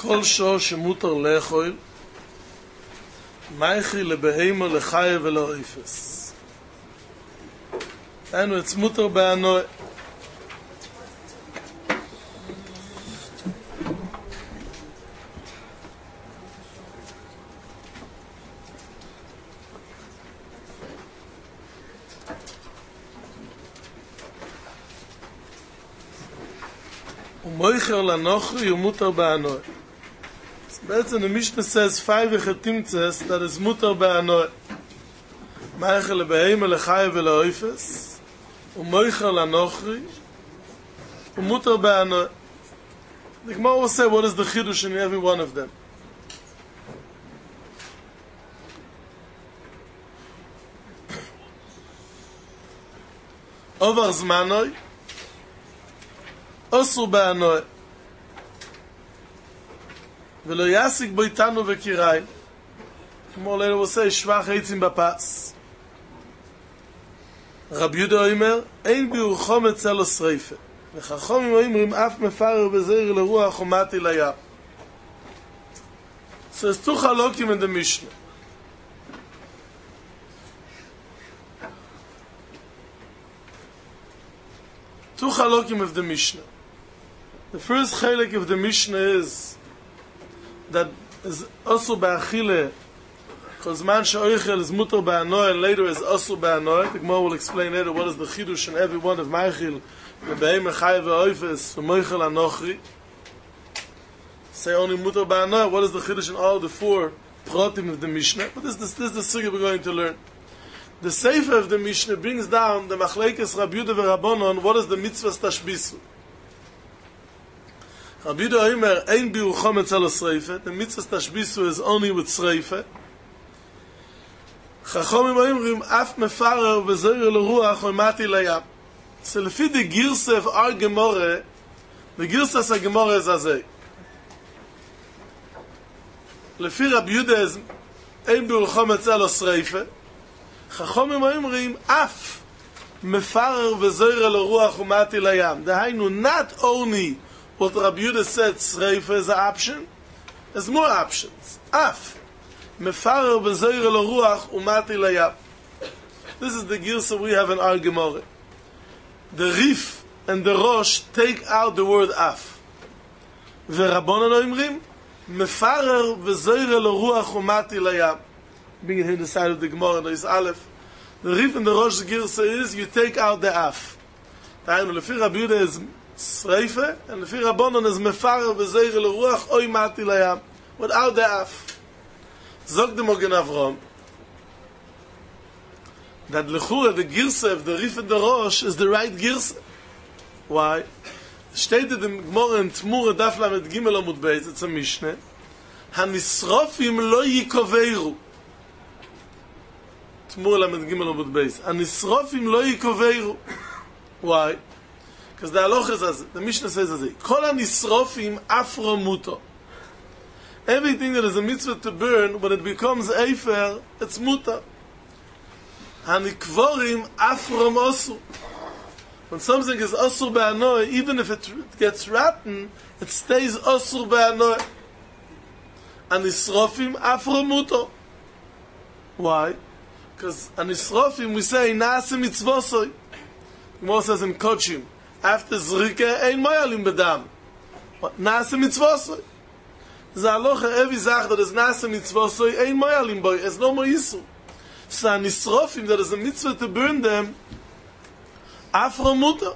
כל שור שמותר לאכול, מייכי לבהמה, לחיה ולאופס. היינו את מותר בהנועה. ומויכר לנוכרי ומותר בהנועה. בעצם the Mishnah says 5 וחתימצס that is mutar ba'anoy. Meichel lebehema lechaya v'leoifes u'moicher lanochri u'mutar ba'anoy. The Gemara will say what is the chidush in every one of them. Over zmanoy osur ba'anoy ולא יסיק בו איתנו וקיריים, כמו לילה עושה שבח עצים בפס. רבי יהודה אומר, אין ביור חומץ אלו שריפה, וחכמים אומרים אף מפרר וזעיר לרוח ומתי לים. So it's two halokim in the Mishnah. Two halokim of the Mishnah. The first halak of the Mishnah is that is also ba'achile, because man she'oichel is mutar ba'anoy, and later is also ba'anoy. The Gemara will explain later what is the chidush in every one of ma'achil, be'behem chaya ve'oifes, u'moichel anochri. Say only mutar ba'anoy, what is the chidush in all the 4 pratim of the Mishnah? But this is the sugya we're going to learn. The sefer of the Mishnah brings down the machlekes Rabbi Yehuda ve'Rabbanon, what is the mitzvah tashbisu. Rabbi Yehuda Omer, ein biur chometz al sreife. The mitzvah tashbisu is only with sreife. Chachomim omrim af mefarer v'zoyer leruach u'mati layam. So lefi the girsa of our Gemara, the girsa of Gemara is azay. Lefi Rabbi Yehuda is ein biur chometz al sreife. Chachomim omrim af mefarer v'zoyer leruach u'mati layam. Dahainu, not only what Rabbi Yehuda said, Sreifa is an option. There's more options. Af. Mefarer v'zoyer l'ruach umati layam. This is the girsa we have in our Gemara. The Rif and the Rosh take out the word Af. V'Rabbanan omrim, Mefarer v'zoyer l'ruach umati layam. Being here the side of the Gemara, there is Aleph. The Rif and the Rosh girsa is, you take out the Af. Lefi Rabbi Yehuda is Sreife, and Lefi Rabbanon is mefarer v'zoyer l'ruach oy mati layam, without the af. Zog the Mogen Avram that lechura the girsa of the Rif and the Rosh is the right girsa. Why? Stated in Gemara in Tmura daf lamed gimel amud beis, it's a Mishnah. Hanisrofim lo yikoveiru. Tmura lamed gimel amud beis. Hanisrofim lo yikoveiru. Why? Because the halacha says, the Mishnah says as Kol hanisrofim afro muto. Everything that is a mitzvah to burn, when it becomes efer, it's muta. Hanikvorim afro osur. When something is osur be'anoy, even if it gets rotten, it stays osur be'anoy. Hanisrofim afro muto. Why? Because hanisrofim, we say, naase mitzvosoi. Gemara says in Kochim, after Zrika, ein moyalim bedam. Nase mitzvosoi. Zalocha, every zach that is nase mitzvosoi, ein moyalim boy. There's no more isu. So anisrofim, that is a mitzvah to burn them, afro muta.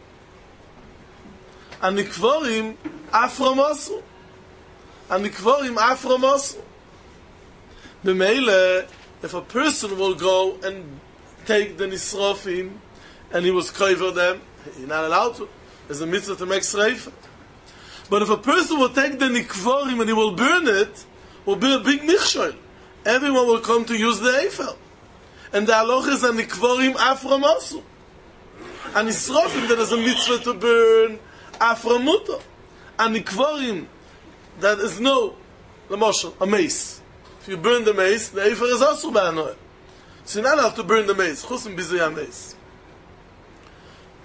Anikvorim, afro mosu. Anikvorim, afro mosu. B'meile, if a person will go and take the nisrofim, and he was kover them, he's not allowed to. There's a mitzvah to make sreifa. But if a person will take the nikvorim and he will burn it, will be a big michshol. Everyone will come to use the eifel. And the halacha is a nikvorim afro masu. And nisrofim, there is a mitzvah to burn afro muto. And nikvorim, that is no, a mace. If you burn the mace, the eifel is also ba'anoy. So you're not allowed to burn the mace. Chusim bizuyah mace.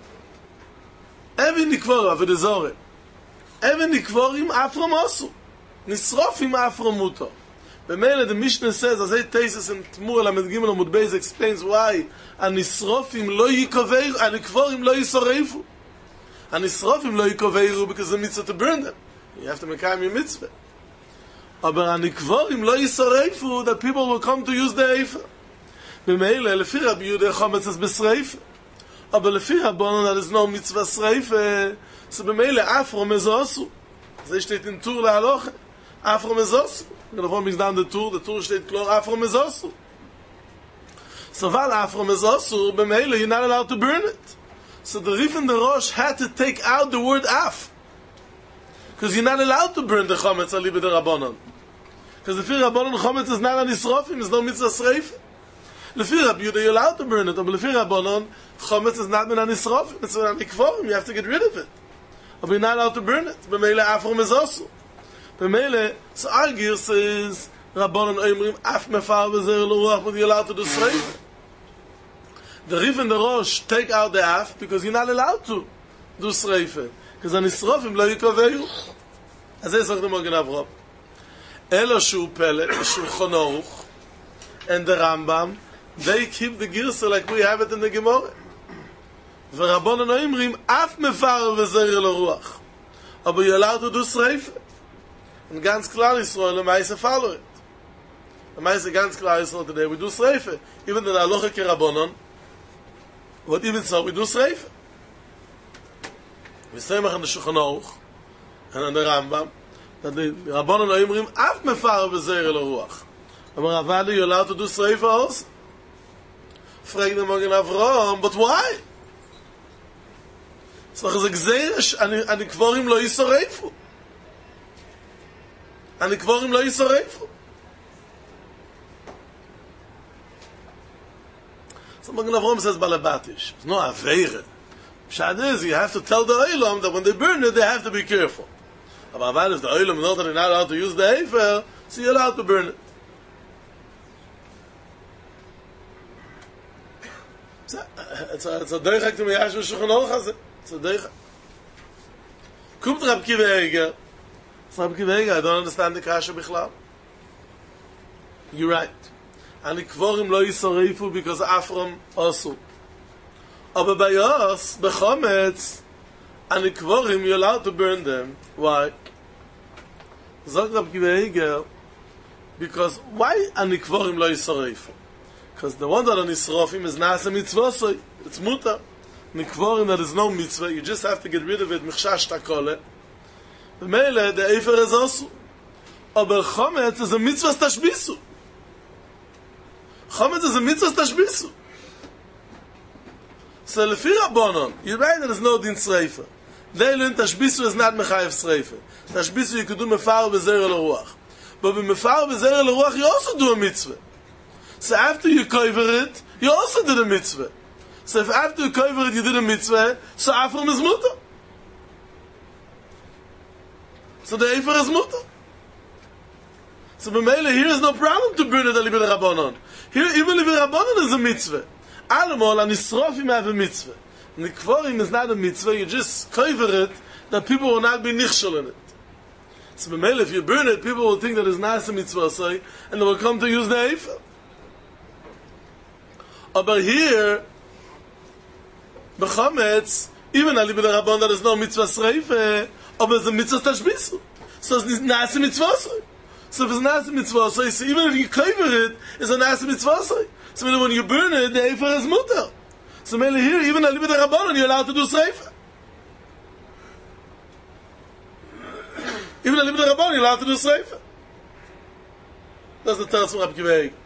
Every nikvor of the Zohar, every nikvorim afro masu. Nisrofim afromuto. B'meile, the Mishnah says, as it tesis in Tmur Lamed Gimel Amud Beis explains why Anisrofim lo yikoveiru, Anikvorim lo yisoreifu. Anisrofim lo yikoveiru because the mitzvah to burn them. You have to make your mitzvah. Aber Anikvorim lo yisoreifu, that people will come to use the eifer. B'meile, lefi Rabbi Yehuda chometz es b'sreife. Aber lefi Rabbanon, there is no mitzvah sreife. So b'meile, afro mezosu. Das steht in Tur LaHalocha. Afro mezosu. The form is down the Tur steht klar afro mezosu. So while afro mezosu, b'meile, you're not allowed to burn it. So the Rif and the Rosh had to take out the word af. Because you're not allowed to burn the chometz alibi the Rabbanon. Because the Fir Rabbanon chometz is not an Yisrofim, it's no mitzvah sreife. Lefi Rabbi Yehuda, you're allowed to burn it, but Lefi Rabbanon, chometz is not an Yisrofim, it's an Ikvorim, you have to get rid of it. But you're not allowed to burn it. B'meile afro mezosu. B'meile, so our gear says, Rabbanon oimrim, af mefar v'zer l'ruach, but you're allowed to do sreife. The Rif and the Rosh take out the af, because you're not allowed to do sreife. Because an Yisrofim lo yikoveiru. As I said to Magen Avraham. Elo shu Pele, Shulchan Aruch, and the Rambam, they keep the Girsa like we have it in the Gemara. V'Rabbanon oimrim, af mefar v'zer l'ruach. Aber you're allowed to do sreife. And ganz klar Yisrael, the Maise follow it. The Maise ganz klar Yisrael today, we do sreife. Even the Halacha ke Rabbanon, but even so, we do sreife. We say in the Shulchan Aruch, and on the Rambam, that the Rabbanon oimrim, af mefar v'zer l'ruach. Aber Avada, you're allowed to do sreife also. Frag the Magen Avraham, but why? So it's a gzeirish, and the Kvorim lo yisoreifu. And the Kvorim lo yisoreifu. So Magen Avraham says balabatish. It's no aveire. Pshat is, you have to tell the Olam that when they burn it, they have to be careful. But if the Olam knows that they're not allowed to use the Eifer, so you're allowed to burn it. It's a doichak to Miyash v'Shulchan Aruch. It's a doichak. Kumt Rab Kiva Eger. Rab Kiva Eger, I don't understand the kasha bichlal. You're right. And the Kvorim lo yisoreifu because Afrom also. Aber by us, bechometz, and the Kvorim, you're allowed to burn them. Why? Zog Rab Kiva Eger, because why and the Kvorim lo yisoreifu? Because the one that on Yisrofim is Nasa Mitzvosoi. It's Muta. Nikvorim, there is no mitzvah. You just have to get rid of it. Michshash takole. The Mele, the Eifer is also. Aber Chometz is a mitzvah tashbisu. Chometz is a mitzvah tashbisu. So, Lefi Rabbanon, you're right, there is no din sreifa. They learn tashbisu is not mechayev sreifa. Tashbisu you could do mefar v'zer l'ruach. But with mefar v'zer l'ruach you also do a mitzvah. So after you cover it, you also did a mitzvah. So if after you cover it, you did a mitzvah, so Afrom is muta. So the Eifer is muta. So b'meile, here is no problem to burn it alibi the Rabbanon. Here, even if the Rabbanon is a mitzvah. Alamol, and Yisrofim have a mitzvah. Nikvorim is not a mitzvah, you just cover it, that people will not be nichshol in it. So b'meile, if you burn it, people will think that it's not a mitzvah, and they will come to use the Eifer. But here, Bechometz, even alibi the Rabban, there is no mitzvah sreife, but it's a mitzvah tashbisu. So it's nasa mitzvah. So if it's nasa mitzvah, so even if you cover it, it's a nasa mitzvah. So when you burn it, the Eifer is mutter. So mainly here, even alibi the Rabban, you're allowed to do sreife. Even alibi the Rabban, you're allowed to do sreife. That's the teretz from Rab Kiva Eger.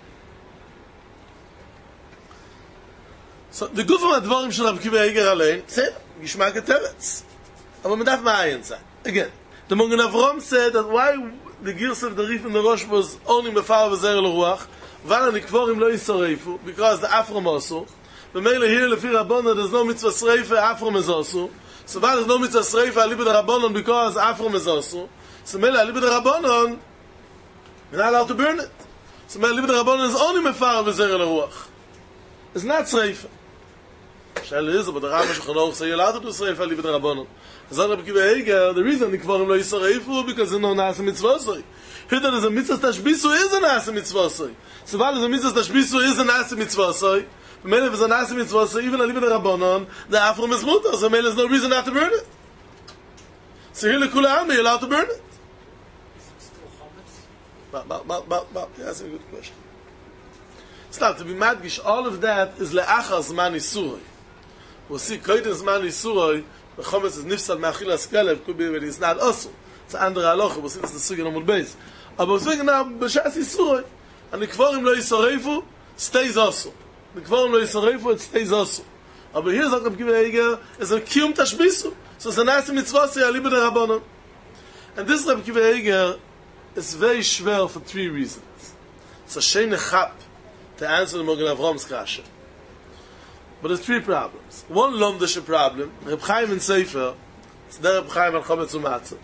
So, the good from the Dvarim shel Rab Kiva Eger allein, said, Gishmak teretz. Aber man darf ma'ayin sein. Again, the Magen Avraham said that why the Girs of the Rif and the Rosh was only mefar v'zer l'ruach, v'al nikvorim lo yisoreifu, because the Afrom also, the Mele here, lefi Rabbanon, there's no mitzvah sreife, Afrom is also, so while there's no mitzvah sreife, alibi the Rabbanon, because Afrom is also, so Mele, alibi the Rabbanon, you're not allowed to burn it. So Mele, alibi the Rabbanon is only mefar v'zer l'ruach. It's not sreife. Shell is, but the Rambam Shulchan say you're allowed to do Sreifa Libid Rabbanon. The reason the Kvarim lo Yisreifu because there's no Nasa Mitzvosoi. Here there is a Mitzvah Tashbisu is a Nasa Mitzvosoi. So while the Mitzvah Tashbisu is a Nasa Mitzvosoi, when if it's a Nasa Mitzvosoi, even a Libid Rabbanon, the Afrom is Mutter, so there's no reason not to burn it. So here the Kula Alma, you're allowed to burn it. You're asking a good question. It's not to be madgish, all of that is le'achar zman isuroi. We'll see, koyden zman isuroi, the chometz is nifsad me'achilas kelev, could be when it's not also. It's an andere halacha, we'll see this is the sugi nomul beis. But we're speaking now, b'shas isuroi, and the kvorim lo yisoreifu, stays also. The kvorim lo yisoreifu, it stays also. But here's what Rabbi Akiva Eiger is a kiyum tashbisu. So it's a nasa mitzvah, say alibu de rabbanon. And this Rabbi Akiva Eiger is very schwer for three reasons. It's a shein echap, to answer the Mogen Avrahm's kasha. But there's three problems. One lomdish problem, Reb Chaim in Sefer, it's there Reb Chaim al Chometz u'Matzah.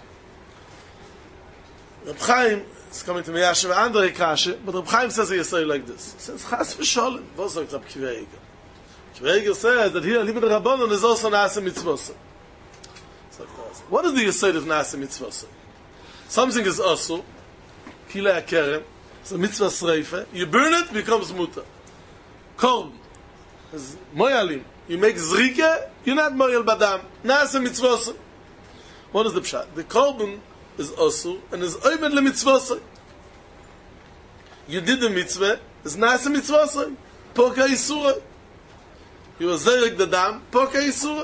Reb Chaim is coming to Meyashem and Andre kasha, but Reb Chaim says he say like this. He says, Chas v'sholem. What sagt Reb Akiva Eiger? Akiva Eiger says that here, Libid Rabbanon is also Nasa Mitzvosah. What is the Yesod of Nasa Mitzvosah? Something is also, Kilei HaKerem, it's a mitzvah sreifa. You burn it, becomes muta. Korban is moyalim. You make zrika, you're not moyal badam. Nasa mitzvah. What is the pshat? The korban is also and is oived le mitzvah. You did the mitzvah, it's nasa mitzvah. Poka isura. You were zerek the dam, poka isura.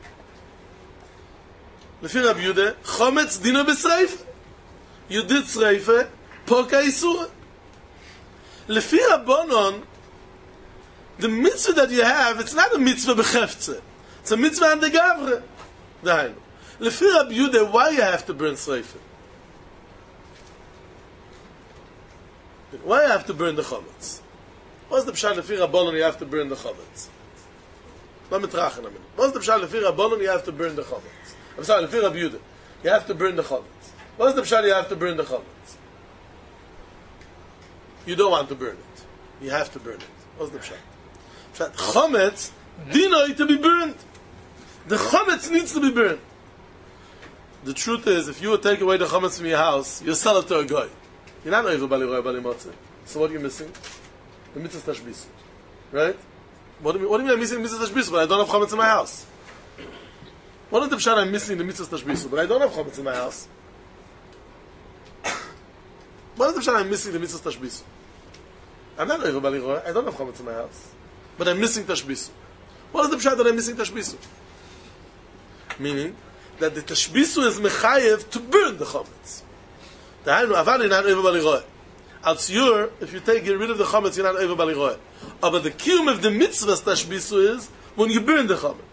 Lefi Rabbi Yehuda, chometz dino b'sreifa. You did sreifa, poka isura. Lefi Rabbanon, the mitzvah that you have, it's not a mitzvah b'cheftzeh. It's a mitzvah and the gavre. Dahainu. Lefi Rabbi Yehuda, why you have to burn sreifa? Why you have to burn the chometz? What's the pshat lefi Rabbanon you have to burn the chometz? Let me trachen a minute. What's the pshat lefi Rabbanon you have to burn the chometz? I'm sorry, lefi Rabbi Yehuda, you have to burn the chometz. What's the pshat you have to burn the chometz? You don't want to burn it. You have to burn it. What's the pshat? Pshat, chometz, dinoi to be burned. The chometz needs to be burned. The truth is, if you would take away the chometz from your house, you sell it to a guy. You're not over bali roy bali motzeh. So what are you missing? The mitzvah tashbisu. Right? What do you mean I'm missing the mitzvah tashbisu, but I don't have chometz in my house? What is the pshat I'm missing the mitzvah tashbisu, but I don't have chometz in my house? What is the pshat I'm missing the mitzvah tashbisu? I'm not over bali roy. I don't have chometz in my house, but I'm missing tashbisu. What is the pshat that I'm missing tashbisu? Meaning that the tashbisu is mechayev to burn the chometz. Dahainu, avani not over bali roy. Als you're, if you get rid of the chometz, you're not over bali roy. But the kiyum of the mitzvah tashbisu is when you burn the chometz.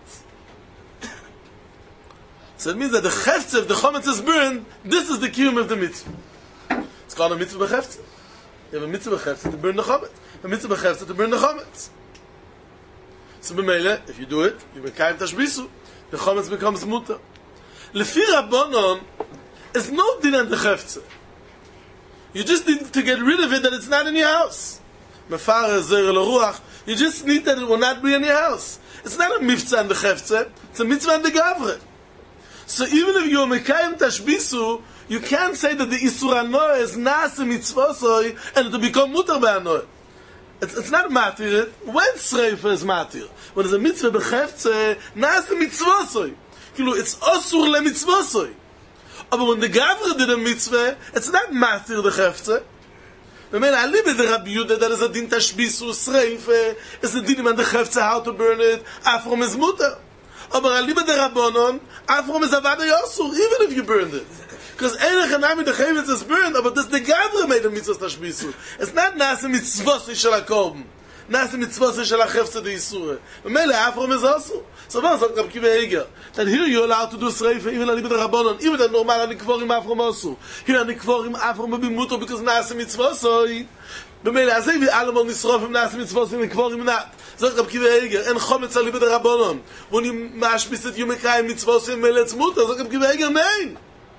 So it means that the cheftzeh, if the chometz is burned, this is the kiyum of the mitzvah. It's called a mitzvah b'cheftzeh. You have a mitzvah b'cheftzeh to burn the chometz. A mitzvah b'cheftzeh to burn the chometz. So b'meile, if you do it, you mekayim tashbisu, the chometz becomes muta. Lefi Rabbanon is no din on the cheftzeh. You just need to get rid of it that it's not in your house. Mefara zer l'ruach. You just need that it will not be in your house. It's not a mitzvah on the cheftzeh, it's a mitzvah on the gavre. So even if you're mekayim tashbisu, you can't say that the isur anoy is nasa mitzvosoi and it will become mutar be'anoy. It's not matir. When sreifa is matir, when there's a mitzvah b'cheftzeh, nasa mitzvosoi. It's osur le mitzvosoi. But when the gavre did a mitzvah, it's not matir the cheftzeh. When I live with the Rabbi Yehuda, that is a din tashbisu sreifa, is a din on the cheftzeh how to burn it. Afrom is mutar. But I live with the Rabbanon, Afrom is avada yosur, even if you burned it. Because Eirech Hanami the Chavetz is burned, but this the Gavre made a mitzvah tashbisu. It's not Nasa mitzvah shel HaKorban. Nasa mitzvah shel HaCheftzeh the Yisura. But Mele, Afrom is also. So what is Rabbi Akiva Eiger? That here you're allowed to do sreifa, even on the Rabbanon, even the normal on the Kvorim Afrom also. Here on the Kvorim Afrom will be mutter because Nasa mitzvah so. But Mele, as if Alamon Nisrofim Nasa mitzvah in the Kvorim not. Sagt Rabbi Akiva Eiger, en chometz ali b'der Rabbanon. When you mashbis it, you mekayim mitzvah in Mele, it's mutter. Sagt Rabbi Akiva Eiger, nein.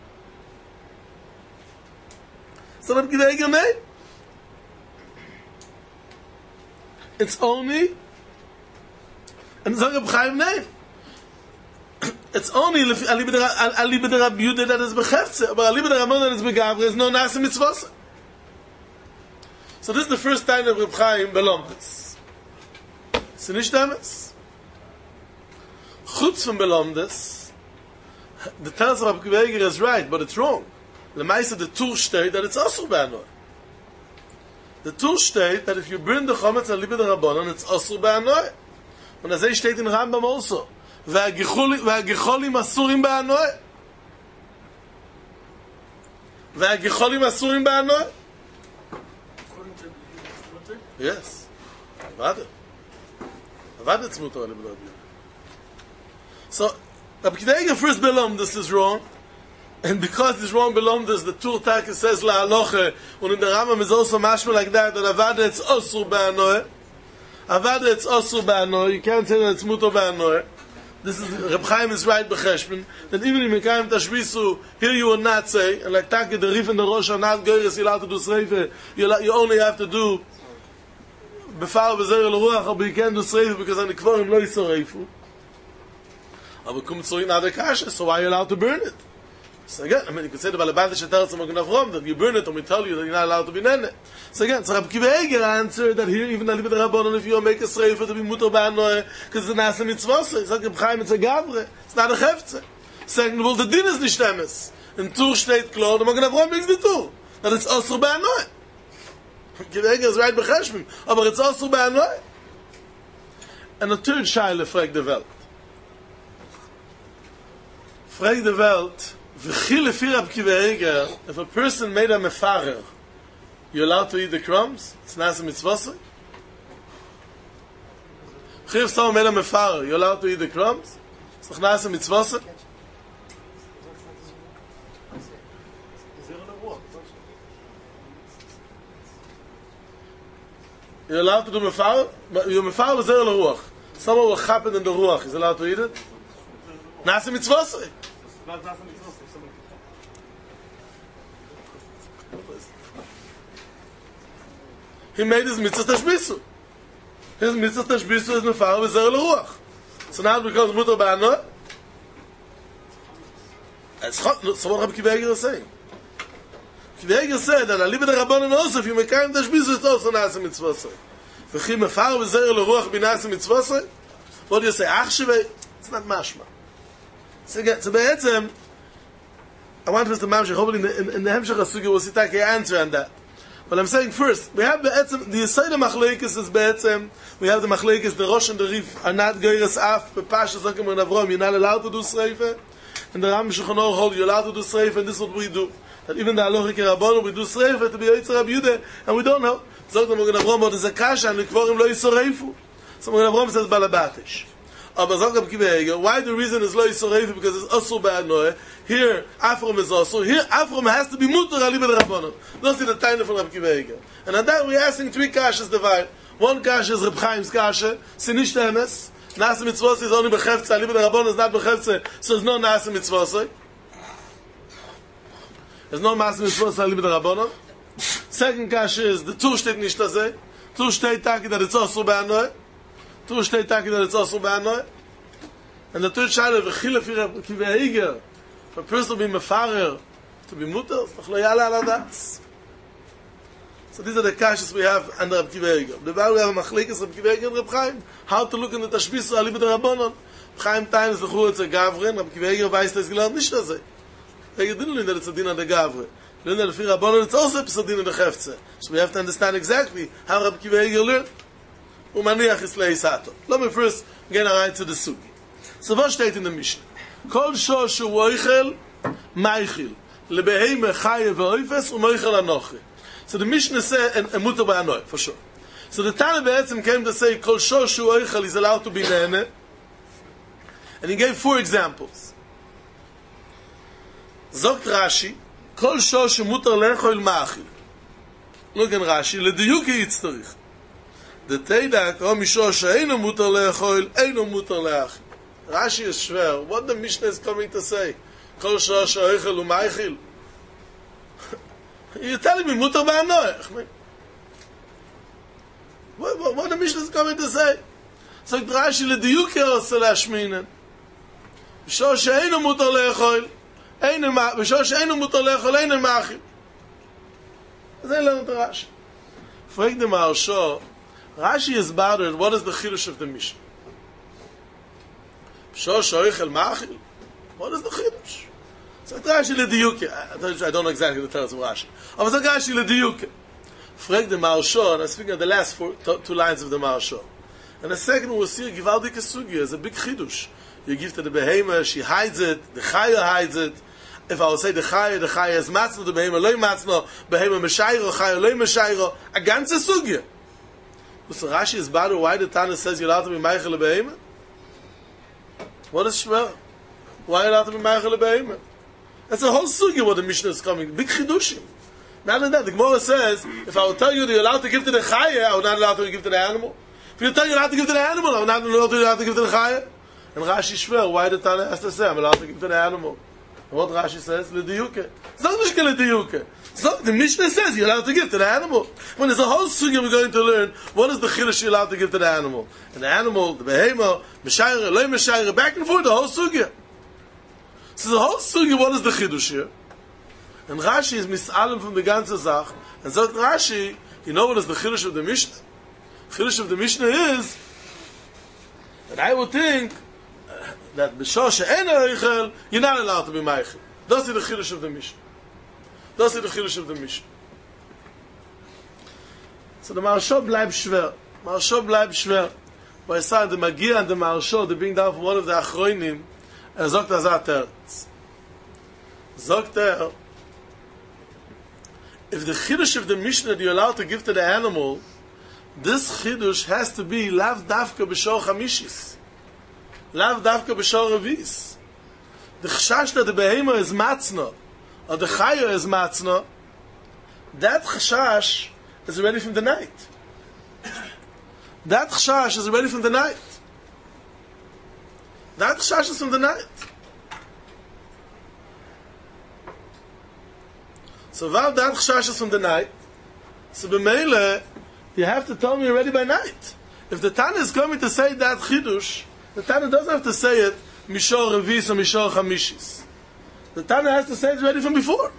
So Rabbi Akiva Eiger, nein. It's only And so Reb Chaim, nein. It's only alibi the Rab Yehuda that is bechefze, but alibi the Ramon that is begavre is no nasa mitzvos. So this is the first time that Reb Chaim belomdes. So nicht damals. Chutz von belomdes, the tells of Rab Kiva Eiger is right, but it's wrong. The Maisa, the Tur state that it's also ba'anoi. The Tur state that if you burn the chometz alibi the Rabbanon, it's also ba'anoi. Und das steht in Rambam also. והגחולים אסורים בענוי. והגחולים אסורים בענוי. Yes. עבד עצמותו עלי בלעד. So, Rabbi Kiva Eiger first belong this is wrong. And because it's wrong belong this, the Tur Taka says la haloche, and in the Rambam is also mashma like that avad it's osur ba'anoi. Avad it's osur ba'anoi. You can't say that it's muto ba'anoi. This is Reb Chaim is right b'cheshbon that even if you can't tashbisu, here you will not say, and like Taka the Rif and the Rosh are not goyres, you're allowed to do sreife. You only have to do befar v'zer el ruach, but you can't do sreife because on the kvorim lo yisoreifu. Aber kum tzori na kasha, so why are you allowed to burn it? So again, I mean, you could say the Balabata Shetar Tzemach Avrom that you burn it, and we tell you that you're not allowed to be nene. So again, so Rab Kiva Eiger answered that here, even alibi the Rabbanon, if you make a sreifa to be mutar ba'anoi, because it's a nasa mitzvos, it's like Reb Chaim, it's a gavre, it's not a chefze. Second of all, the din is nicht emes. In Tur steht klar, the Magen Avrom makes the Tur, that it's also ba'anoi. Rab Kiva Eiger is right b'cheshbon, but it's also ba'anoi. And the third shaila fragt the Welt. Fragt the Welt, if a person made a mefarer, you're allowed to eat the crumbs? It's nasa mitzvosah? If someone made a mefarer, you're allowed to eat the crumbs? It's nasa mitzvosah? You're allowed to do mefarer? Your mefarer is zer l'ruach. Someone will happen in the ruach. Is allowed to eat it? Nasa mitzvosah? He made his mitzvah tashbisu. His mitzvah tashbisu is mefarer v'zer l'ruach. So now it becomes mutar ba'anoi. So what Rabbi Kiva Eiger is saying? Kiva Eiger said that alibi the Rabbanon also, if you make him tashbisu, it's also nasa mitzvah. V'chi mefarer v'zer l'ruach b'nasa mitzvah. What do you say? Ach shevei? It's not mashma. So be'etzem, I want Mr. Mamshech, hopefully in the Hemshech HaSugya we'll see take an answer on that. But I'm saying first, we have be'etzem, the Yisayda Machlekes is be'etzem, we have the Machlekes, the Rosh and the Rif are not goyres af, be'pasha zakim and Avrom, you're not allowed to do sreife, and the Ram Shulchan Aruch hold, you're allowed to do sreife, and this is what we do. That even the Alochik Rabbanu, we do sreife to be Yitzhak Rab Yehuda, and we don't know. Zog the Magen Avrom, but it's a kasha, and the Kvorim lo yisoreifu. So Magen Avrom says Balabatish. Aber Zog Rab Kiva Eiger, why the reason is lo yisoreifu? Because it's also ba'anoi. Here, Afrom is also. Here, Afrom has to be mutar alibi the Rabbanon. Don't see the time from Rab Kiva Eiger. And on that, we're asking three kashas divide. One kasha is Reb Chaim's kasha. Sinish temes. Nasa mitzvosah is only bechefze. Alibi the Rabbanon is not bechefze. So there's no nasa mitzvosah. There's no nasa mitzvosah alibi the Rabbanon. Second kasha is the Tur steht nicht daseh. Tur steht taki that it's also ba'anoi. Tur steht taki that it's also ba'anoi. And the third shaila, v'chila fi Rab Kiva Eiger. For a person to be mefarer, to be mutar, it's lo yala ala das. So these are the kashas we have under Rab Kiva Eiger. The Bible we have a machlekes Rab Kiva Eiger and Reb Chaim. How to look in the tashbisu alibi the Rabbanon. Reb Chaim times the chur it's a gavren. Rab Kiva Eiger weiß das gelernt nicht das. Eiger didn't learn that it's a din of the gavre. Learn that the Rabbanon it's also a din of the chefze. So we have to understand exactly how Rab Kiva Eiger learned. Umaniach is leisato. Let me first get right to the sugi. So what steht in the Mishnah? Kol shor shu oichel meichil lebeheime chaye ve'oifes u'moichel anoche. So the Mishnah said, and mutar ba'anoi, for sure. So the Tana Be'etzim came to say, Kol shor shu oichel is allowed to be nene. And he gave 4 examples. Zogt Rashi, Kol shor shu mutar le'echol ma'achil. Look in Rashi, lediyuki yitztorich. The Teidak, o mishor she'eino mutar le'echol, eino mutar le'achil. Rashi is schwer. What the Mishnah is coming to say? Kol shor shu oichel u'ma'achil. You're telling me mutar ba'anoi. What the Mishnah is coming to say? sagt Rashi lediuke aus להשמינן. בשעה שאינו מותר לאכול, בשעה שאינו מותר לאכול, אינו מאכיל. אז אין לנו את רש"י. Fragt the Maharsha, Rashi is bothered, what is the chidush of the Mishnah? בשעה שאוכל מאכיל? What is the chidush? Sagt Rashi lediuke. I don't know exactly the terms of Rashi. Aber sagt Rashi lediuke. Fragt the Maharsha, and I speak of the last two lines of the Maharsha. And the second we'll see a Givaldike Sugya, it's a big chidush. You give to the Behema, she hides it, the Chaya hides it. If I will say the Chaya is Matzno, the Behema loy Matzno, Behema Meshayro, Chaya loy Meshayro, a ganze Sugya. So Rashi is bothered why the Tana says you're allowed to be Meichel Behema? What is Shver? Why are you allowed to be Meichel Behema? That's a whole Sugya what the Mishnah is coming, big chidushim. Not only that, the Gemara says, if I will tell you that you're allowed to give to the Chaya, I will not allowed to give to the animal. If you tell you not to give to the animal, I'm not allowed to give to the Chaya. And Rashi Shver, why the Tana has to say, I'm allowed to give to the animal? And what Rashi says, L'diyuke. It's not L'diyuke. So the Mishnah says you're allowed to give to the animal. When there's a whole sugya we're going to learn, what is the chidush you're allowed to give to the animal? And the animal, the behema, Meshayre, Loi Meshayre, back and forth, the whole sugya. So the whole sugya, what is the chidush here? And Rashi is misalim from the ganze Zach. And so Rashi, you know what is the chidush of the Mishnah? Chidush of the Mishnah is that I would think that b'shah she'en ha'eichel, you're not allowed to be meichel. That's the chidush of the Mishnah. That's the chidush of the Mishnah. So the Maharsha bleibt schwer. Maharsha bleibt schwer. By saying the Magia and the Maharsha, they bring down from one of the Achroinim, sagt Teretz. Sagt if the chidush of the Mishnah that you're allowed to give to the animal, this chidush has to be lav davka b'shor chamishis, lav davka b'shor revis. The chashash that the behema is matzna, or the chaya is matzna, that chashash is already from the night. That chashash is already from the night. That chashash is from the night. So while that chashash is from the night, so b'meile, you have to tell me already by night. If the Tana is coming to say that chidush, the Tana doesn't have to say it mishor revis or mishor chamishis. The Tana has to say it already from before.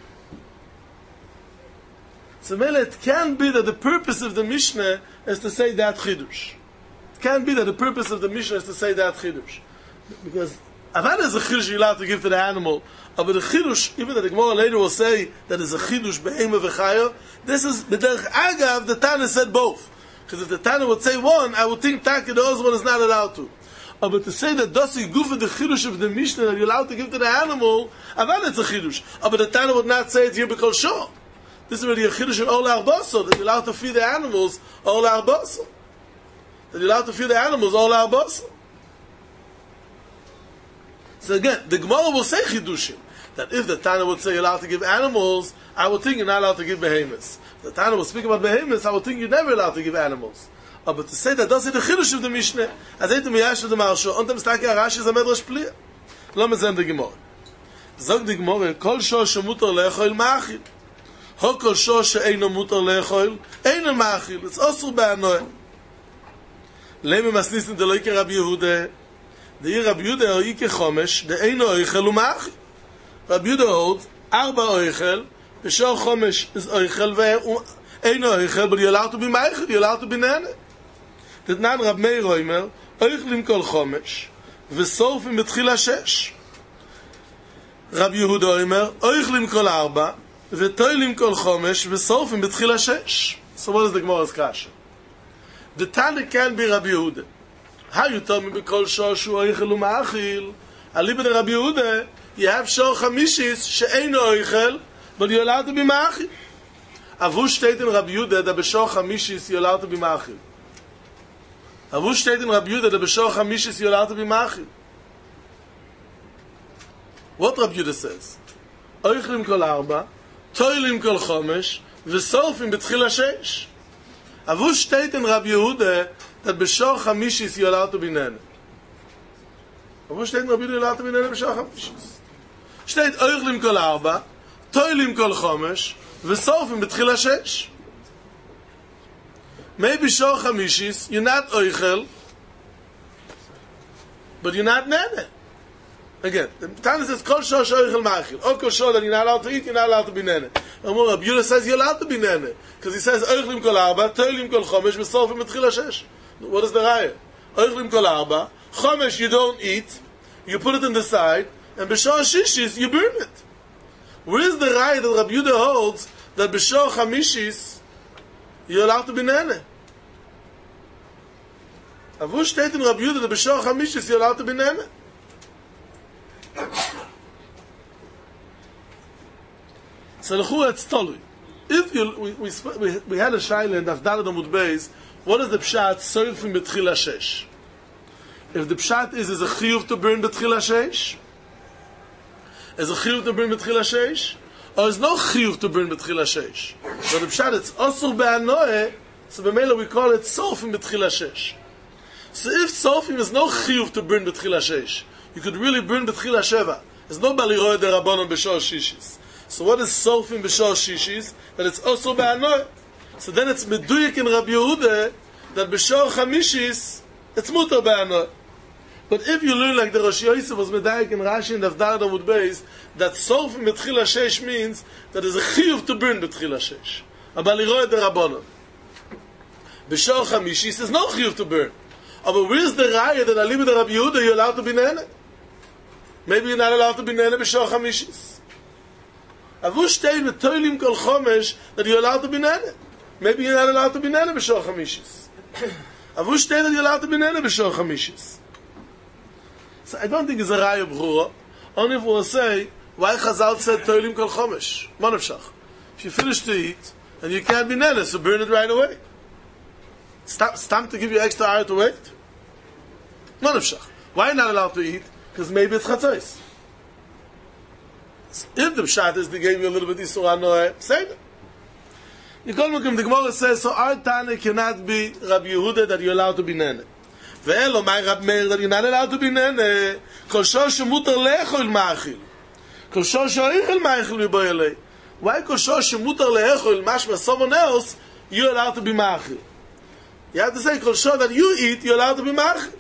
So it can't be that the purpose of the Mishnah is to say that chidush. It can't be that the purpose of the Mishnah is to say that chidush. Because Avad is a chidush you're allowed to give to the animal, but the chidush, even that the Gemara later will say that is a chidush be'ema v'chaya, this is, b'derech agav, the Tana said both. Because if the Tana would say one, I would think Taka, the other one is not allowed to. But to say that dosi gufa the chidush of the Mishnah that you're allowed to give to the animal, Avad it's a chidush. But the Tana would not say it here because sure. This is already a chidush in Ola Arbaso, that you're allowed to feed the animals Ola Arbaso. That you're allowed to feed the animals Ola Arbaso. So again, the Gemara will say chidushim. That if the Tana would say you're allowed to give animals, I would think you're not allowed to give behemoths. If the Tana will speak about behemoths, I would think you're never allowed to give animals. But to say that does it the chidush of the Mishnah, as it the Miyash of the Maharsha, und dem Staki Arashi is a medrash pliya. Lo mezen the Gemara. Zog the Gemara, kol shor shemutar le'echol ma'achil. Ho kol shor she'eino mutar le'echol, eino ma'achil. It's osur be'anoeh. Leme masnisin de lo ike Rabbi Yehuda. The year Rabbi Yehuda o ike chomesh, de eino oichel u'ma'achil. Rabbi Yehuda holds, arba oichel, b'shor chomesh is oichel ve'eino oichel, but you're allowed to be ma'achil, you're allowed to be nene. Dat nan Rab Meir Oimer, oichlim kol chomesh, v'sorfim betchil ha-shesh. Rab Yehuda Oimer, oichlim kol arba, v'toilim kol chomesh, v'sorfim betchil ha-shesh. So what is the Gemara's kasha? The Tana can be Rab Yehuda. How you tell me b'kol shor shu oichel u'ma'achil? Aliba de Rab Yehuda, you have shor chamishis, she'eino oichel, but you're allowed to be ma'achil. Avu steht in Rab Yehuda, that b'shor chamishis you're allowed to be ma'achil. Avu steht in Rabbi Yehuda, that b'shor chamishis you're allowed to be ma'achil. What Rabbi Yehuda says? Oichlim kol arba, toilim kol chomesh, v'sorfim betchil ha-shesh. Avu steht in Rabbi Yehuda, that b'shor chamishis you're allowed to be nene. Avu steht in Rabbi Yehuda, you're allowed to be nene b'shor chamishis. Steht oichlim kol arba, toilim kol chomesh, v'sorfim betchil ha-shesh. Maybe shor chamishis, you're not oichel, but you're not nene. Again, the Tana says, Kol shor shoichel machil. Or kol shor that you're not allowed to eat, you're not allowed to be nene. And more, Rabbi Yehuda says you're allowed to be nene. Because he says, Oichlim kol arba, toilim kol chomesh, v'sofim etchil hashesh. What is the raya? Oichlim kol arba, chomesh you don't eat, you put it in the side, and b'shor shishis you burn it. Where is the raya that Rabbi Yehuda holds that b'shor chamishis you're allowed to be nene? Avu steht in Rabbi Yehuda that b'shor chamishis you're allowed to be nene. So it's totally. If you we had a shaila in Dafdalad Amud Beis, what is the pshat soifim betchil hashesh? If the pshat is a chiyuv to burn betchil hashesh, is a chiyuv to burn betchil hashesh, or is no chiyuv to burn betchil hashesh? But the pshat it's osur be'anoeh, so b'meila we call it soifim betchil hashesh. So if soifim is no chiyuv to burn betchil hashesh, you could really burn betchil hasheva. There's no baliroy de rabbanon b'shor shishis. So what is sofim b'shor shishis? That it's also ba'anoy. So then it's meduyik in Rabbi Yehuda that b'shor chamishis it's mutar ba'anoy. But if you learn like the Rosh Yosef was medayik in Rashi and Dafdalad Amud Beis that sofim b'tchil hashesh means that there's a chiyuv to burn b'tchil hashesh. A baliroy de rabbanon. B'shor chamishis there's no chiyuv to burn. But where's the raya that Ali b'da Rabbi Yehuda you're allowed to be nene? Maybe you're not allowed to be nene b'shor chamishis. Avu shtei b'toilim kol chomesh that you're allowed to be nene. Maybe you're not allowed to be nene b'shor chamishis. Avu shtei that you're allowed to be nene b'shor chamishis. So I don't think it's a raya b'chura. Only if we'll say, why Chazal said toilim kol chomesh? Monavshach. If you finish to eat, and you can't be nene, so burn it right away. Stop to give you extra hour to wait? Monavshach. Why are you not allowed to eat? Because maybe it's chatzos. If the pshat is they gave you a little bit isur anoeh, say that. You call them, the Gemara says, so our Tana cannot be Rabbi Yehuda that you're allowed to be nene. Ve'elo my Rabbi Meir that you're not allowed to be nene. Kol shor shemutar le'echol ma'achil. Kol shor she'oichel ma'achil v'boyelei. Why kol shor shemutar le'echol mashma someone else you're allowed to be ma'achil? You have to say kol shor that you eat you're allowed to be ma'achil.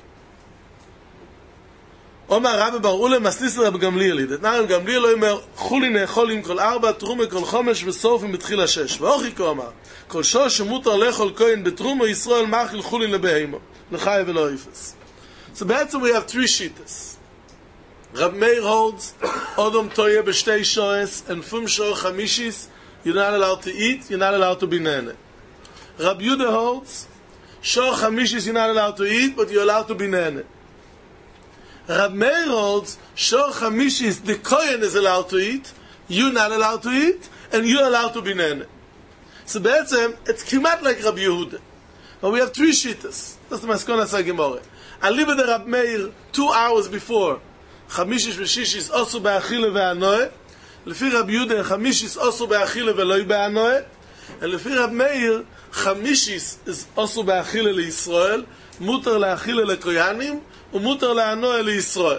Omar Rabbi Bar Ule maslis Rabbi Gamliel. That now Rabbi Gamliel אומר חולי נאכולים כל ארבע תרומה כל חומש וסופים בתחיל השש. ואוכי אומר כל שור שמותר לאכול כהן בתרומה ישראל מאכיל חולין לבהמה לחי ולא יפס. So בעצם we have three shittas. Rabbi Meir holds Odom toye b'shtei shoes and fum shor chamishis you're not allowed to eat, you're not allowed to be nene. Rabbi Yehuda holds shor chamishis you're not allowed to eat, but you're allowed to be nene. Rabbi Meir holds shor chamishis the kohen is allowed to eat, you're not allowed to eat, and you're allowed to be nene. So be'etzem it's kimat like Rabbi Yehuda, but we have three shittas. That's the maskona Gemara. I live with the Rabbi Meir 2 hours before chamishis v'shishis osu be'achile ve'anoeh. Lefi Rabbi Yehuda chamishis osu be'achile ve'loi be'anoeh, and lefi Rabbi Meir chamishis is osu be'achile le'Yisrael, mutar le'achile le'koyanim. ומותר לענוע לישראל.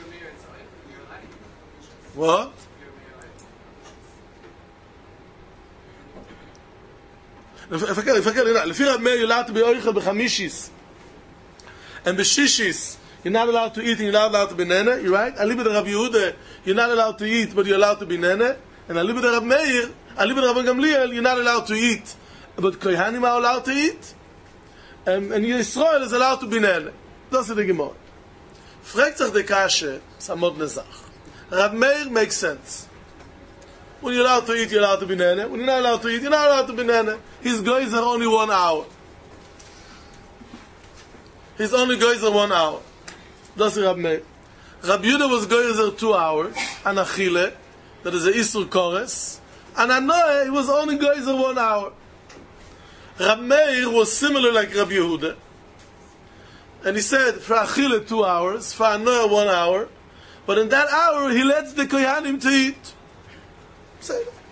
What? לפי רב מאיר, you're allowed to be oichel בחמישיס. And b'shishis, you're not allowed to eat and you're not allowed to be nene. You're right? Alibid Rabbi Yehuda, you're not allowed to eat, but you're allowed to be nene. And alibid Rabbi Meir, alibid Rabbi Gamliel, you're not allowed to eat, but kohanim are allowed to eat. And Yisrael is allowed to be nene. Das ist die Gemara. Fragt sich die Kasche, Samot Nezach. Rabbi Meir makes sense. When you're allowed to eat, you're allowed to be nene. When you're not allowed to eat, you're not allowed to be nene. His goys are only 1 hour. He's only goys are 1 hour. Das ist Rabbi Meir. Rabbi Yehuda was goys are 2 hours. And Achille, that is a Isur Kores. And Anoeh, he was only goys are 1 hour. Rabbi Meir was similar like Rabbi Yehuda. And he said, for Achille 2 hours, for Anoah 1 hour, but in that hour he lets the Kohanim to eat. Say that.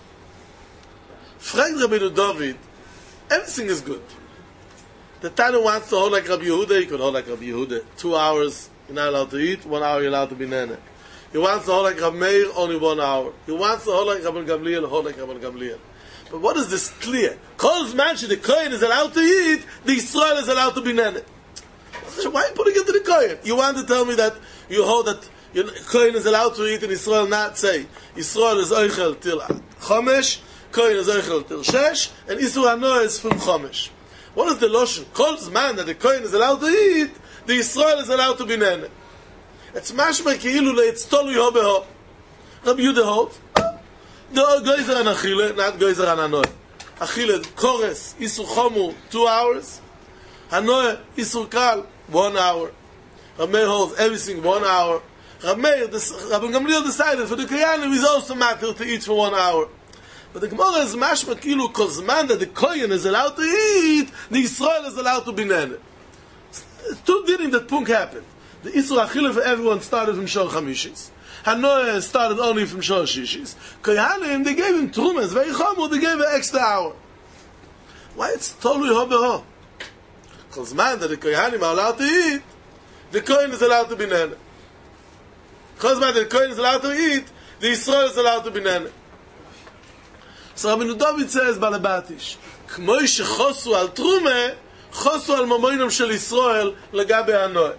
Frag Rabbeinu David, everything is good. The Tana wants to hold like Rabbi Yehuda, he could hold like Rabbi Yehuda. 2 hours, you're not allowed to eat, 1 hour you're allowed to be nene. He wants to hold like Rabbi Meir, only 1 hour. He wants to hold like Rabbi Gamliel, hold like Rabbi Gamliel. But what is this clear? Kol zman the Kohen is allowed to eat, the Yisrael is allowed to be nene. Why are you putting it to the Kohen? You want to tell me that you hold that Kohen is allowed to eat in Israel, not say Israel is Oichel till Chomesh, Kohen is Oichel till Shesh, and Isur Hanoah is from Chomesh. What is the lotion? Calls man that the Kohen is allowed to eat, the Israel is allowed to be nene. It's mashma ki'ilu it's tolu ho. Rabbi Yehuda holds the Geyser and Achille, not Geyser and Hanoah. Achille, Kores, Isur Chomu, 2 hours. Hanoah, Isur Kal, 1 hour. Rabbi Meir holds everything 1 hour. Rabbi Gamliel decided for the Koyanim is also matter to eat for 1 hour. But the Gemara is mashma ki'ilu kozman that the Kohen is allowed to eat, the Israel is allowed to be nene. Two dinim that punk happened. The Isur Achille for everyone started from Shor Chamishis. Hanoah started only from Shor Shishis. Koyanim, they gave him Trumas, very chomu, they gave an extra hour. Why it's totally ho beho? Because man that the Koyanim are allowed to eat, the Kohen is allowed to be nene. Because man that the Kohen is allowed to eat, the Israel is allowed to be nene. So Rabbeinu David says, Balabatish, K'moi shechosu al Trumah, chosu al mamoinam shel Israel, legabe Hanoah.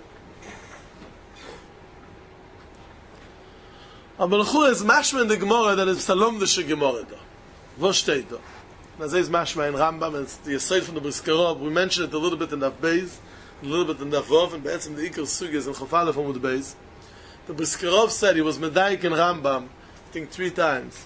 Aber l'chura is mashma in the Gemara that is Salomdische Gemara da. Wo steht da? Na ze is mashma in Rambam, and it's the Yesod from the Briskerov. We mentioned it a little bit in Daf Beis, a little bit in Daf Vov, and be'etzim the Iker Sugi is in Chofale from the Beis. The Briskerov said he was Medaik in Rambam, I think 3 times,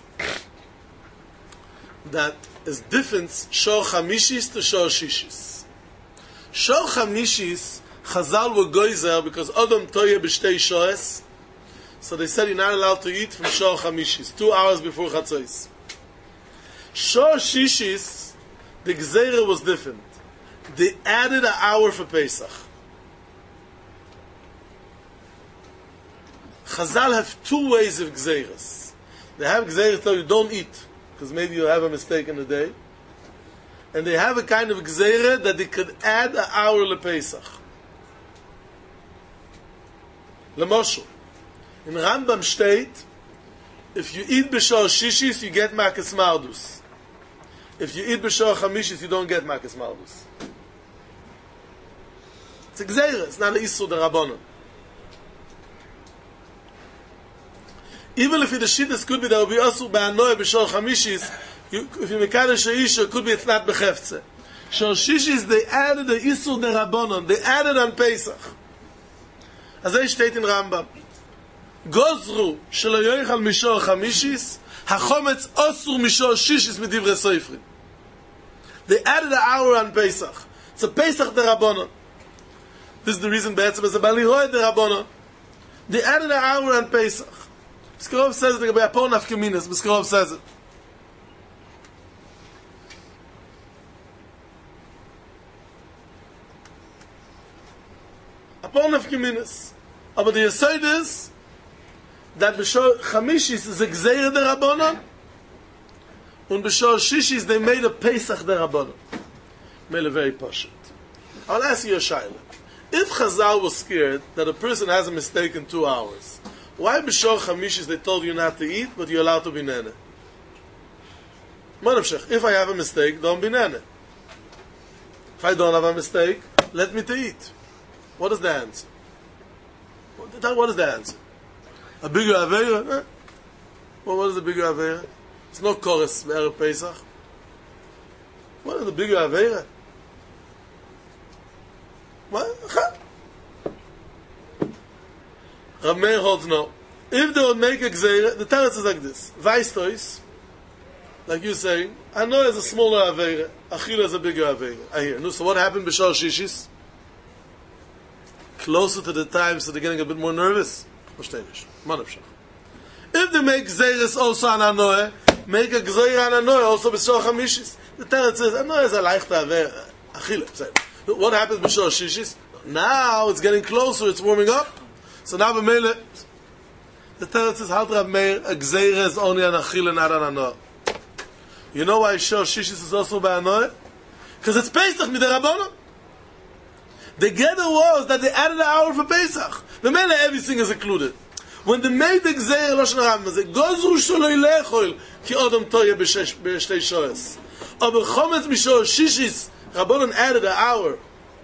that is difference Shor Chamishis to Shor Shishis. Shor Chamishis, Chazal were Geyser because Adam Toye b'shtei Shoes. So they said you're not allowed to eat from Shor Chamishis, 2 hours before Chatzos. Shor Shishis, the Gzeira was different. They added an hour for Pesach. Chazal have 2 ways of Gzeiras. They have Gzeiras that you don't eat, because maybe you have a mistake in the day. And they have a kind of Gzeira that they could add an hour to Pesach. L'moshel. In Rambam state, if you eat b'shor shishis, you get makas mardus. If you eat b'shor chamishis, you don't get makas mardus. It's a gzeira, it's not an isur d'Rabbanan. Even if the shittas could be there will be asur b'anoah b'shor chamishis, if you mekadosh ha'isha, it could be it's not b'cheftzeh. Shor shishis, they added the isur d'Rabbanan, they added on Pesach. As they state in Rambam, Gozru shelo yoichal mishor chamishis, hachometz osur mishor shishis midivre soifrim. They added an hour on Pesach. It's a Pesach d'Rabbanan. This is the reason be'etzem is a Baliroy d'Rabbanan. They added an hour on Pesach. B'skarov says it, Apon Afkeminas, B'skarov says it. Apon Afkeminas. But the Yesod is that b'shor chamishis is a gzeira d'Rabbanan, and b'shor shishis they made a Pesach d'Rabbanan. Made a very pashut. I'll ask you a shayla. If Chazal was scared that a person has a mistake in 2 hours, why b'shor chamishis they told you not to eat, but you're allowed to be nene? Manavshech, if I have a mistake, don't be nene. If I don't have a mistake, let me to eat. What is the answer? What is the answer? A bigger Aveira? Well, what is the bigger Aveira? It's not Kores Erev Pesach. What is the bigger Aveira? What? Rav Meir holds no. If they would make a Gzeira, the Teretz is like this. Weistois, like you're saying, I know it's a smaller Aveira, Achila is a bigger Aveira. I hear. No, so what happened b'shor shishis? Closer to the time, so they're getting a bit more nervous. If they make Gzeiras also on Hanoah, make a Gzeira on Hanoah also b'shor chamishis. The Teretz says, Hanoah is a leichter Achila. What happens b'shor shishis? Now it's getting closer, it's warming up. So now b'meile, the Teretz says, Halt Rav Meir, a Gzeira is only on Achila, not on Hanoah. You know why shor shishis is also by Hanoah? Because it's Pesach mid'Rabbanan. The gather was that they added an hour for Pesach. The man, everything is included. When they made the Gzeir Lashon Rambam, they Gozru sholoi lechol ki Adam toye b'shtei shoes. Aber chometz mishor shishis, Rabbanan added an hour